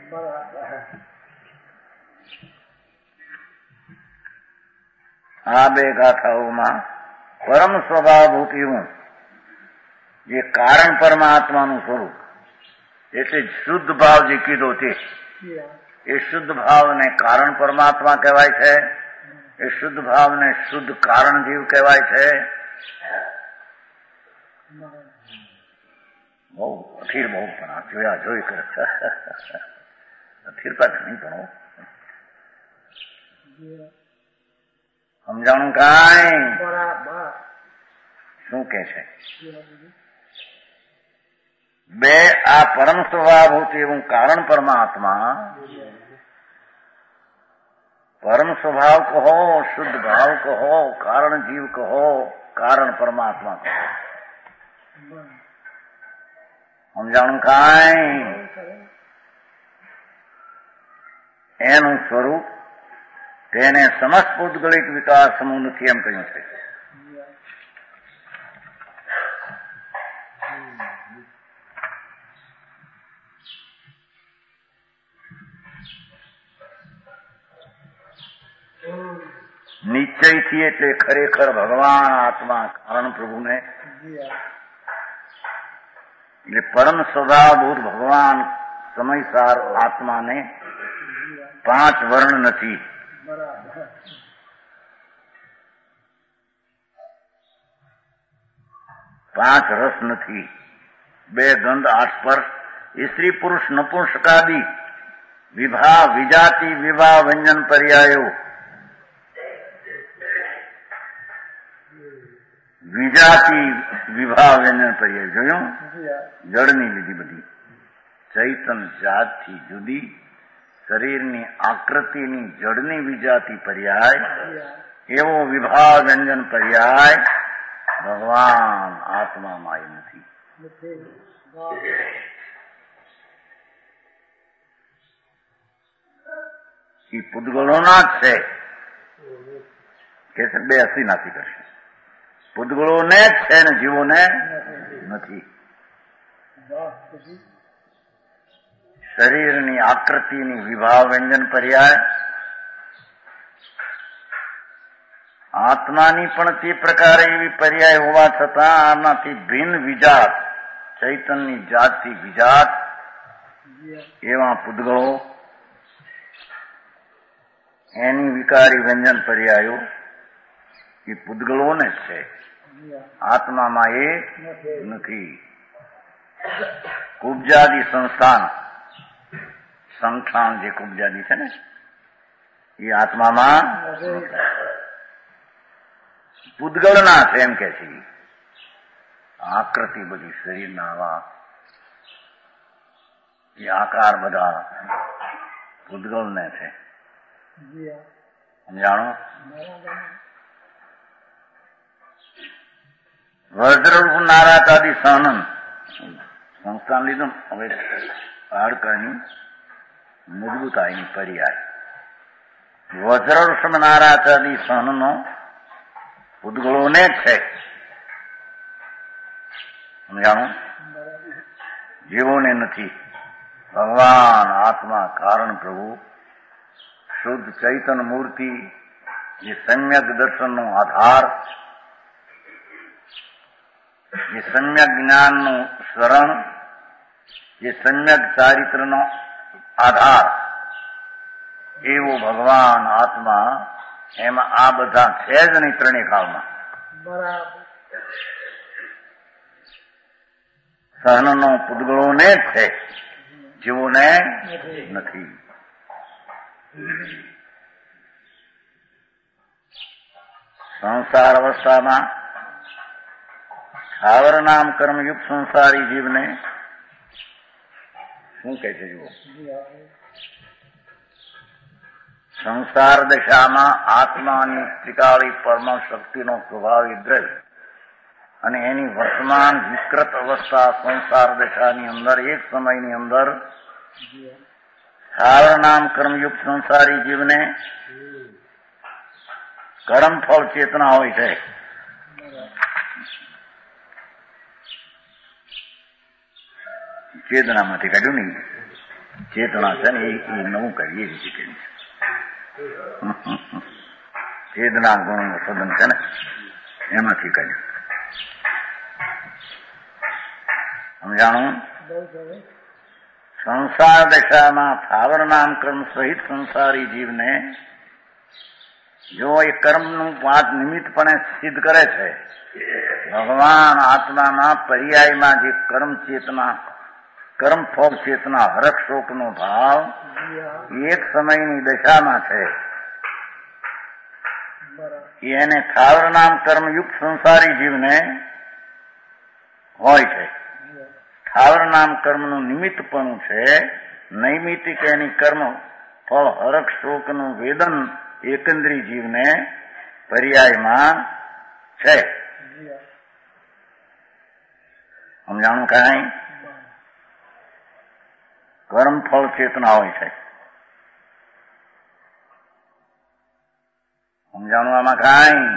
Speaker 2: આ બે ગાથાઓમાં પરમ સ્વભાવભૂતિનું જે કારણ પરમાત્માનું સ્વરૂપ એટલે શુદ્ધ ભાવ જે કીધો તે એ શુદ્ધ ભાવને કારણ પરમાત્મા કહેવાય છે। એ શુદ્ધ ભાવને શુદ્ધ કારણ જીવ કહેવાય છે। બહુ અખીર બહુ પણ જોયા જોઈ કરે અખીર પાછું નહીં પણ સમજાણું કાંઈ? શું કે છે? બે આ પરમ સ્વભાવભૂત એવું કારણ પરમાત્મા परम स्वभाव कहो, शुद्ध भाव कहो, कारण जीव कहो, कारण परमात्मा कहो। समझाणु काई? एनु स्वरूप तेने समस्त पौद्गलिक विकास समूह નથી એમ કહ્યું છે। નિશ્ચયથી એટલે ખરેખર ભગવાન આત્મા કારણ પ્રભુને એટલે પરમ સ્વભાવભૂત ભગવાન સમયસાર આત્માને 5 વર્ણ નથી, 5 રસ નથી, 2 ગંધ 8 સ્પર્શ, સ્ત્રી પુરુષ નપુંસકાદિ વિભા વિજાતિ વિવાહ વ્યંજન પર્યાયો વિજાતિ વિભાવ વ્યંજન પર્યાય જોયું? જળની લીધી બધી ચૈતન જાતથી જુદી શરીરની આકૃતિની જળની વિજાતિ પર્યાય એવો વિભાવ વ્યંજન પર્યાય ભગવાન આત્મામાં નથી। એ પૂતગલોના જ છે કે 2 નાસી કરશે। પૂતગલોને જ છે ને જીવોને નથી। શરીરની આકૃતિની વિભાવ વ્યંજન પર્યાય આત્માની પણ તે પ્રકારે એવી પર્યાય હોવા છતાં આનાથી ભિન્ન વિજાત ચૈતનની જાતથી વિજાત એવા પૂતગળો એની વિકારી વ્યંજન પર્યાયો એ પૂતગલોને જ છે, આત્મામાં એ નથી। કુબ્જાદી સંસ્થાન જે કુબ્જાદી છે ને એ આત્મામાં પૂતગળના છે એમ કે છે। આકૃતિ બધી શરીરના આવા એ આકાર બધા પૂતગળને છે। સમજાણો? વજ્રરૂપ નારાતાદી સહનન સંસ્થાન લીધું। હવે હાડકાની મજબૂતાઈની પર્યાય વજ્રરૂપ નારાતાદી સહનનો પૂતગળોને જ છે। સમજાણું? જીવોને નથી। ભગવાન આત્મા કારણ પ્રભુ શુદ્ધ ચૈતન મૂર્તિ જે સમ્યક દર્શનનો આધાર, જે સમ્યક જ્ઞાનનું શરણ, જે સમ્યક ચારિત્રનો આધાર, એવો ભગવાન આત્મા એમાં આ બધા છે જ નહીં ત્રણેય કાળમાં. સહનનો પૂતગળોને જ છે, જીવોને નથી. સંસાર અવસ્થામાં સ્થાવર નામ કર્મયુક્ત સંસારી જીવને શું કહે છે જુઓ? સંસાર દશામાં આત્માની ત્રિકાળી પરમ શક્તિનો સ્વભાવી દ્રવ્ય અને એની વર્તમાન વિકૃત અવસ્થા સંસાર દશાની અંદર એક સમયની અંદર સ્થાવર નામ કર્મયુક્ત સંસારી જીવને કર્મફળ ચેતના હોય છે. ચેતનામાંથી કાઢ્યું નહીં, ચેતના છે ને એ નવું કરીએ છીએ. ચેતના ગુણનું સદન છે ને એમાંથી કાઢ્યું. સમજાણું? સંસાર દશામાં સ્થાવર નામ કર્મ સહિત સંસારી જીવને જો એ કર્મનું વાત નિમિત્તપણે સિદ્ધ કરે છે, ભગવાન આત્મામાં પર્યાયમાં જે કર્મ ચેતના, કર્મ ફળ ચેતના, હરખ શોકનો ભાવ એક સમયની દશામાં છે, એને સ્થાવર નામ કર્મયુક્ત સંસારી જીવને હોય છે. સ્થાવર નામ કર્મનું નિમિત્તપણું છે, નૈમિતિક એની કર્મ ફળ હરખ શોકનું વેદન એકંદરી જીવને પર્યાયમાં છે. સમજાણું? કાંઈ કર્મ ફળ ચેતના હોય છે. સમજાણું? આમાં કાંઈ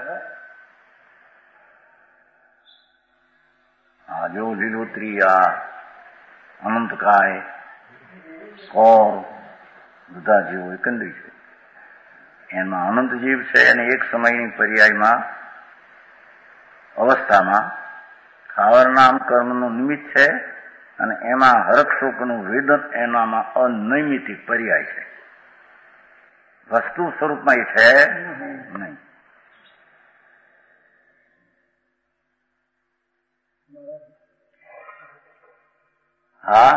Speaker 2: આ જો લીલોતરી આ અનંતકાય કૌર બધા જીવો એકંદરી છે. એમાં અનંત જીવ છે અને એક સમયની પર્યાયમાં અવસ્થામાં સ્થાવર નામ કર્મનું નિમિત્ત છે અને એમાં હરખ શોકનું વેદન એનામાં અનૈમિતિક પર્યાય છે. વસ્તુ સ્વરૂપમાં એ છે નહીં. હા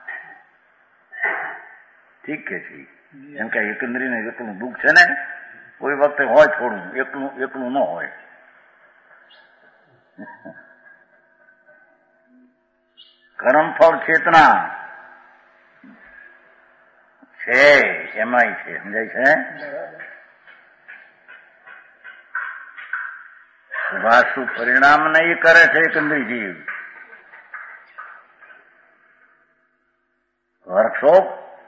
Speaker 2: ઠીક કે છે. એમ કે એકંદરીને એકલું દુઃખ છે ને, કોઈ વખતે હોય થોડું, એકલું ન હોય. કર્મફળ ચેતના છે એમાંય છે. સમજાય છે? શુભાશુ પરિણામ નહીં કરે છે એકંદરી જીવ. વર્કશોપ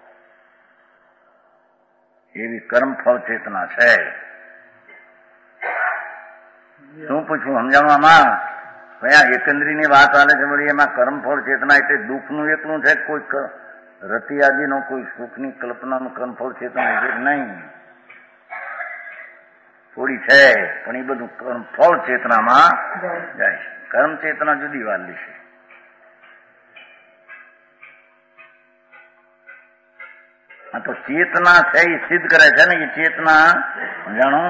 Speaker 2: એવી કર્મફળ ચેતના છે. શું પૂછવું સમજાવવામાં? કયા એકંદરીની વાત આલે છે વળી એમાં કર્મફળ ચેતના એટલે દુઃખનું એકલું છે, કોઈ રતિ આદિનો કોઈ સુખની કલ્પનાનું કર્મફળ ચેતના છે નહીં. થોડી છે પણ એ બધું કર્મફળ ચેતનામાં જાય છે. કર્મ ચેતના જુદી વાલી છે. આ તો ચેતના છે એ સિદ્ધ કરે છે ને. એ ચેતના જાણો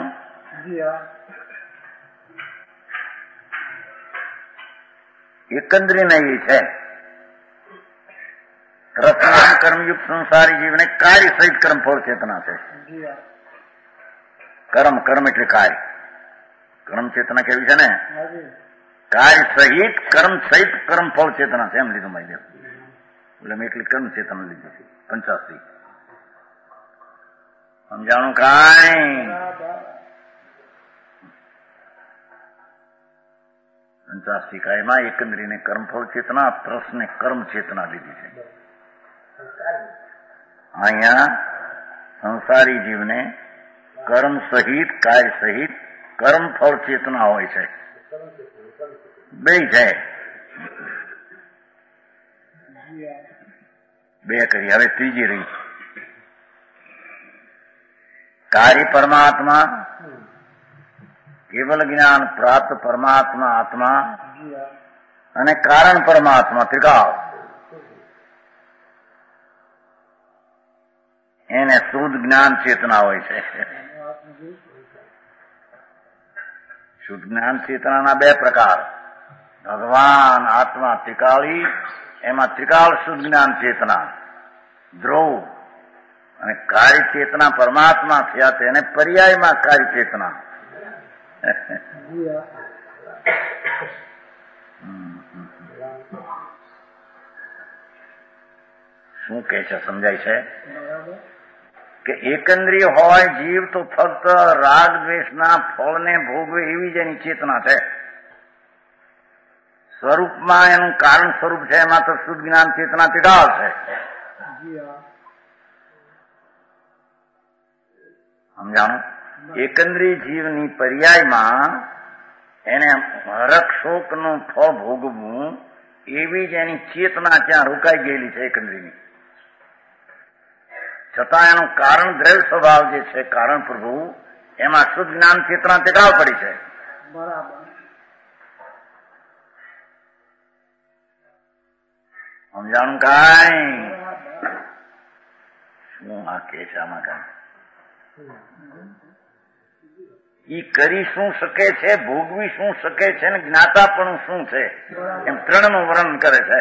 Speaker 2: એકંદરી નહીં છે. રસનામ કર્મયુક્ત સંસારી જીવને કાર્ય સહિત કર્મફળ ચેતના છે. કર્મ એટલે કાર્ય. કર્મ ચેતના કેવી છે ને? કાર્ય સહિત કર્મ સહિત કર્મફળ ચેતના છે. એમ લીધું મારી દેવ. એટલે મેં એટલી કર્મ ચેતના લીધી છે 85. સમજાણું? કાંઈ 85 કાયમાં એકંદરીને કર્મફળ ચેતના, ત્રસને કર્મ ચેતના લીધી છે. અહીંયા સંસારી જીવને કર્મ સહિત કાર્ય સહિત કર્મફળ ચેતના હોય છે. બે છે. બે કરી, હવે ત્રીજી રહી. કાર્ય પરમાત્મા, કેવલ જ્ઞાન પ્રાપ્ત પરમાત્મા આત્મા અને કારણ પરમાત્મા ત્રિકાળ, એને શુદ્ધ જ્ઞાન ચેતના હોય છે. શુદ્ધ જ્ઞાન ચેતનાના બે પ્રકાર, ભગવાન આત્મા ત્રિકાળી, એમાં ત્રિકાળ શુદ્ધ જ્ઞાન ચેતના ધ્રુવ, અને કાર્ય ચેતના પરમાત્મા થયા તેને પર્યાયમાં કાર્ય ચેતના. શું કે છે સમજાય છે કે એકંદ્રિય હોય જીવ તો ફક્ત રાગ દ્વેષના ફળને ભોગવે એવી જ એની ચેતના છે. સ્વરૂપમાં એનું કારણ સ્વરૂપ છે, એમાં તો શુદ્ધ જ્ઞાન ચેતના ત્રિકાળ છે. સમજાણું? એકંદ્રિય જીવની પર્યાયમાં એને હરખ શોકનું ફળ ભોગવવું એવી જ એની ચેતના ત્યાં રોકાઈ ગયેલી છે એકંદ્રીની. છતાં એનું કારણ દ્રવ્ય સ્વભાવ જે છે કારણ પ્રભુ, એમાં શુદ્ધ જ્ઞાન ચેતના ત્રિકાળ પડી છે.
Speaker 3: બરાબર.
Speaker 2: સમજાણું? કાંઈ શું આ કે છે આમાં? કાંઈ ઈ કરી શું શકે છે, ભોગવી શું શકે છે, ને જ્ઞાતાપણું શું છે, એમ ત્રણનું વર્ણન કરે છે.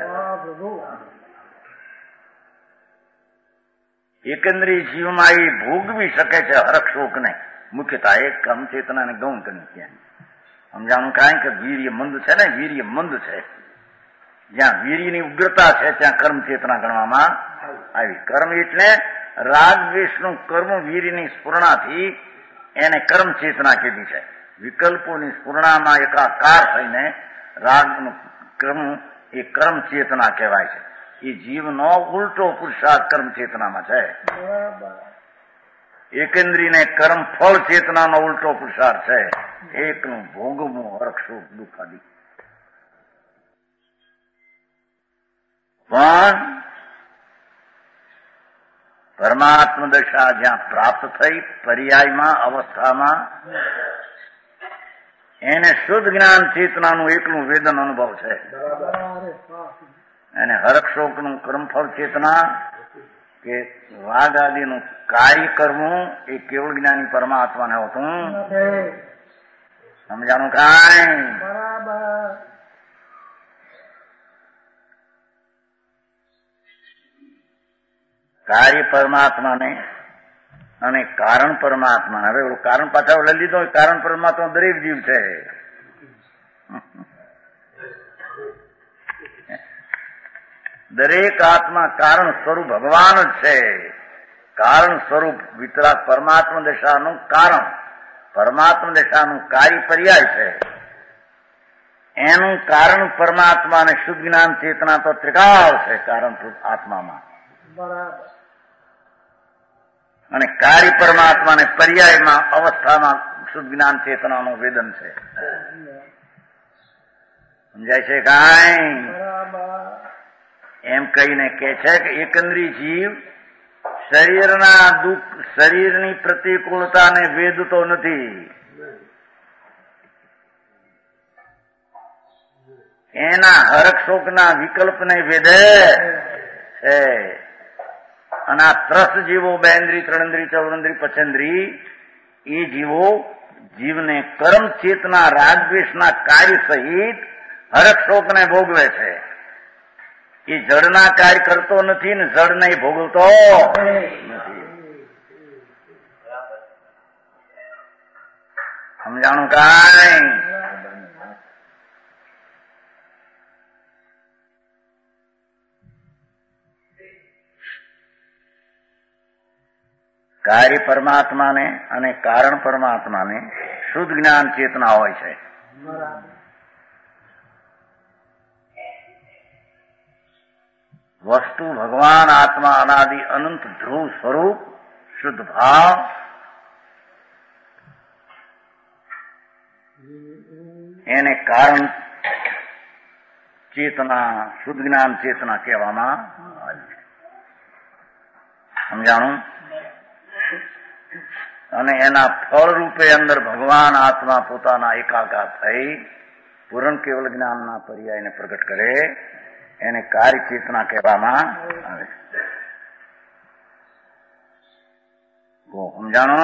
Speaker 2: એકંદરી જીવમાં એ ભોગવી શકે છે હરખ શોકને, મુખ્યતા એક કામ ચેતનાને ગૌણ કરી ત્યાં. સમજાણું? કાંઈ કે વીર્ય મંદ છે ને, વીર્ય મંદ છે. જ્યાં વીર્યની ઉગ્રતા છે ત્યાં કર્મ ચેતના ગણવામાં આવી. કર્મ એટલે રાગ દ્વેષનું કર્મ વીર્યની સ્ફુરણાથી એને કર્મ ચેતના કીધી છે. વિકલ્પોની સ્ફુરણામાં એકાકાર થઈને રાગનું કર્મ એ કર્મ ચેતના કહેવાય છે. એ જીવનો ઉલટો પુરુષાર્થ કર્મ ચેતનામાં છે. એકંદ્રીને કર્મ ફળ ચેતનાનો ઉલટો પુરુષાર્થ છે. એકનું ભોગવું હરખ સુખ દુઃખ આદિ. પણ પરમાત્મ દશા જ્યાં પ્રાપ્ત થઈ પર્યાયમાં અવસ્થામાં એને શુદ્ધ જ્ઞાન ચેતનાનું એકલું વેદન અનુભવ છે. એને હરખ શોકનું કર્મફળ ચેતના કે વાઘ આદિનું કાર્ય કરવું એ કેવળ જ્ઞાની પરમાત્માને હોતું. સમજાણું? કાંઈ કાર્ય પરમાત્માને અને કારણ પરમાત્માને, હવે કારણ પાછા લઈ લીધો, કારણ પરમાત્મા દરેક જીવ છે. દરેક આત્મા કારણ સ્વરૂપ ભગવાન જ છે. કારણ સ્વરૂપ વિતરાગ પરમાત્મા દશાનું કારણ, પરમાત્મા દશાનું કાર્ય પર્યાય છે. એનું કારણ પરમાત્મા અને શુદ્ધ જ્ઞાન ચેતના તો ત્રિકાળ છે કારણ આત્મામાં.
Speaker 3: બરાબર.
Speaker 2: અને કાર્ય પરમાત્મા ને પર્યાયમાં અવસ્થામાં શુદ્ધ જ્ઞાન ચેતનાનું વેદન છે. સમજાય છે? કાંઈ એમ કહીને કે છે કે એકંદરી જીવ શરીરના દુઃખ, શરીરની પ્રતિકૂળતાને વેદતો નથી. એના હરખ શોકના વિકલ્પને વેદે છે. અને આ ત્રસ જીવો, બેન્દ્રી, ત્રણેન્દ્રી, ચૌરેન્દ્રી, પચેન્દ્રી, એ જીવો જીવને કર્મ ચેતના રાગદ્વેષના કાર્ય સહિત હરખ શોકને ભોગવે છે. એ જડના કાર્ય કરતો નથી ને જડ નહીં ભોગવતો નથી. સમજાણું? કાંઈ કાર્ય પરમાત્માને અને કારણ પરમાત્માને શુદ્ધ જ્ઞાન ચેતના હોય છે. વસ્તુ ભગવાન આત્મા અનાદિ અનંત ધ્રુવ સ્વરૂપ શુદ્ધ ભાવ એને કારણ ચેતના, શુદ્ધ જ્ઞાન ચેતના કહેવામાં આવી છે. સમજાણું? અને એના ફળ રૂપે અંદર ભગવાન આત્મા પોતાના એકાકાર થઈ પૂર્ણ કેવલ જ્ઞાનના પર્યાયને પ્રગટ કરે એને કાર્ય ચેતના કહેવામાં આવે. સમજાણો?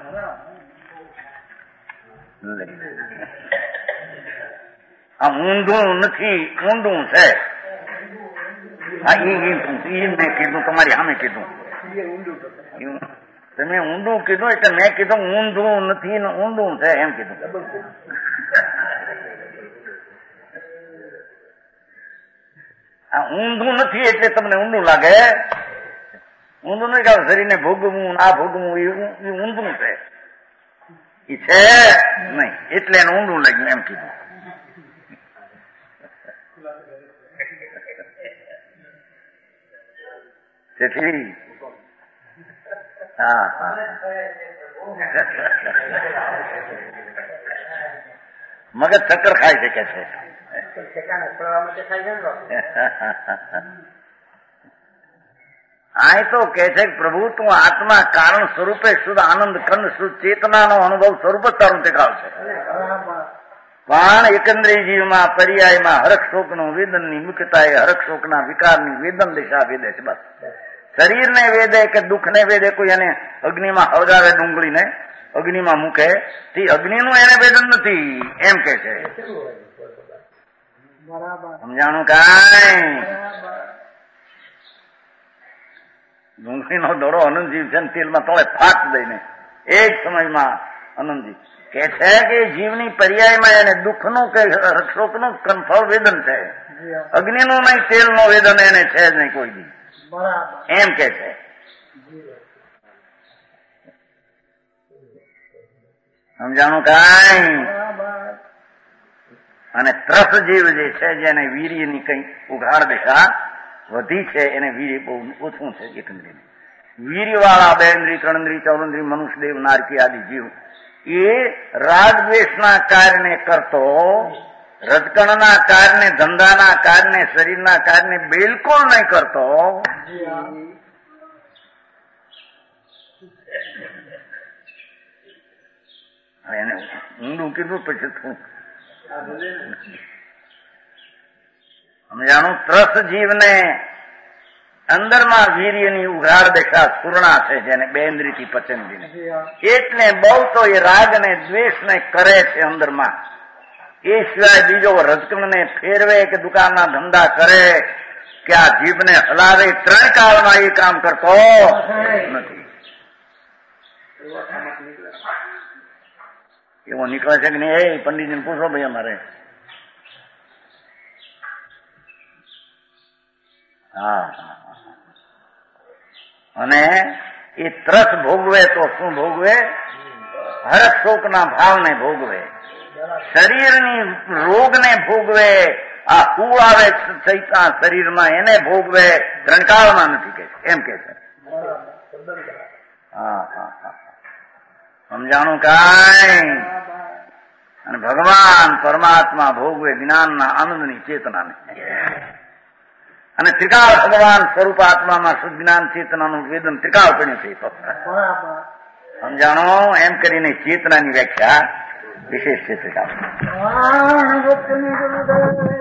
Speaker 2: આ ઊંધું નથી, ઊંડું છે. હા, મેં કીધું, તમારી સામે કીધું. તમે ઊંડું કીધું એટલે મેં કીધું ઊંધું નથી ને ઊંડું છે એમ કીધું. આ ઊંધું નથી એટલે તમને ઊંડું લાગે. ઊંધું નહીં કે શરીરને ભોગવવું ના ભોગવવું એ ઊંધું છે. એ છે નહીં એટલે એને ઊંડું લાગ્યું એમ કીધું. તેથી હા હા મગજ ચક્કર ખાઈ શકે છે. આ તો કે છે કે પ્રભુ તું આત્મા કારણ સ્વરૂપે શુદ્ધ આનંદ કંદ શુદ્ધ ચેતનાનો અનુભવ સ્વરૂપ જ તારું દેખાવ છે. પણ એકંદરી જીવમાં પર્યાયમાં હરખ શોકનું વેદનની મુખ્યતા એ હરખ શોકના વિકારની વેદન દિશા વેદે છે. બસ શરીરને વેદે કે દુઃખને વેદે, કોઈ એને અગ્નિમાં હળગાવે ડુંગળીને અગ્નિમાં મૂકે તે અગ્નિનું એને વેદન નથી એમ કે છે. સમજાણું? કાંઈ ડુંગળીનો દડો અનંતજીવ છે ને તેલમાં તળે ફાટ દઈને એક સમયમાં અનંતજી કે છે કે જીવની પર્યાયમાં એને દુઃખનું કે રક્ષોકનું કન્ફળ વેદન છે. અગ્નિનું નહીં, તેલનું વેદન એને છે જ નહીં કોઈ દી એમ કે છે. સમજાણું? કાંઈ અને ત્રસ જીવ જે છે જેને વીર્યની કઈ ઉઘાડ દિશા વધી છે એને વીર્ય બહુ ઓછું છે. એકંદરી વીર્ય વાળા 2 ઇન્દ્રિય 3 ઇન્દ્રિય 4 ઇન્દ્રિય મનુષ્ય દેવ નારકી આદિ જીવ એ રાગ દ્વેષના કાર્યને કરતો, રજકણના કાર્યને, ધંધાના કાર્યને, શરીરના કાર્યને બિલકુલ નહીં કરતો. એને ઊંડું કીધું પછી શું સમજાણું? ત્રસ જીવને અંદરમાં વીર્યની ઉઘાડ દેખા સુરણા છે જેને 2 ઇન્દ્રિયથી પચેન્દ્રિયને એટલે બહુ તો એ રાગ ને દ્વેષ ને કરે છે અંદરમાં. એ સિવાય બીજો રજકણને ફેરવે કે દુકાનના ધંધા કરે કે આ જીભને હલાવે 3 કાળમાં એ કામ કરતો નથી. એવો નીકળે છે કે નહીં? એ પંડિતજીને પૂછો ભાઈ અમારે. હા, અને એ ત્રસ ભોગવે તો શું ભોગવે? હરખ શોકના ભાવને ભોગવે, શરીરની રોગને ભોગવે, આ કુળ આવે ચૈતા શરીરમાં એને ભોગવે, 3 કાળમાં નથી કે એમ કે છે. હા હા હા સમજાણું? કાંઈ અને ભગવાન પરમાત્મા ભોગવે જ્ઞાનના આનંદની ચેતનાને અને ત્રિકાળ ભગવાન સ્વરૂપ આત્મામાં શુદ્ધ જ્ઞાન ચેતનાનું વેદન ત્રિકાળ બન્યું છે. સમજાણો? એમ કરીને ચેતનાની વ્યાખ્યા વિશેષ છે ત્રિકાળ.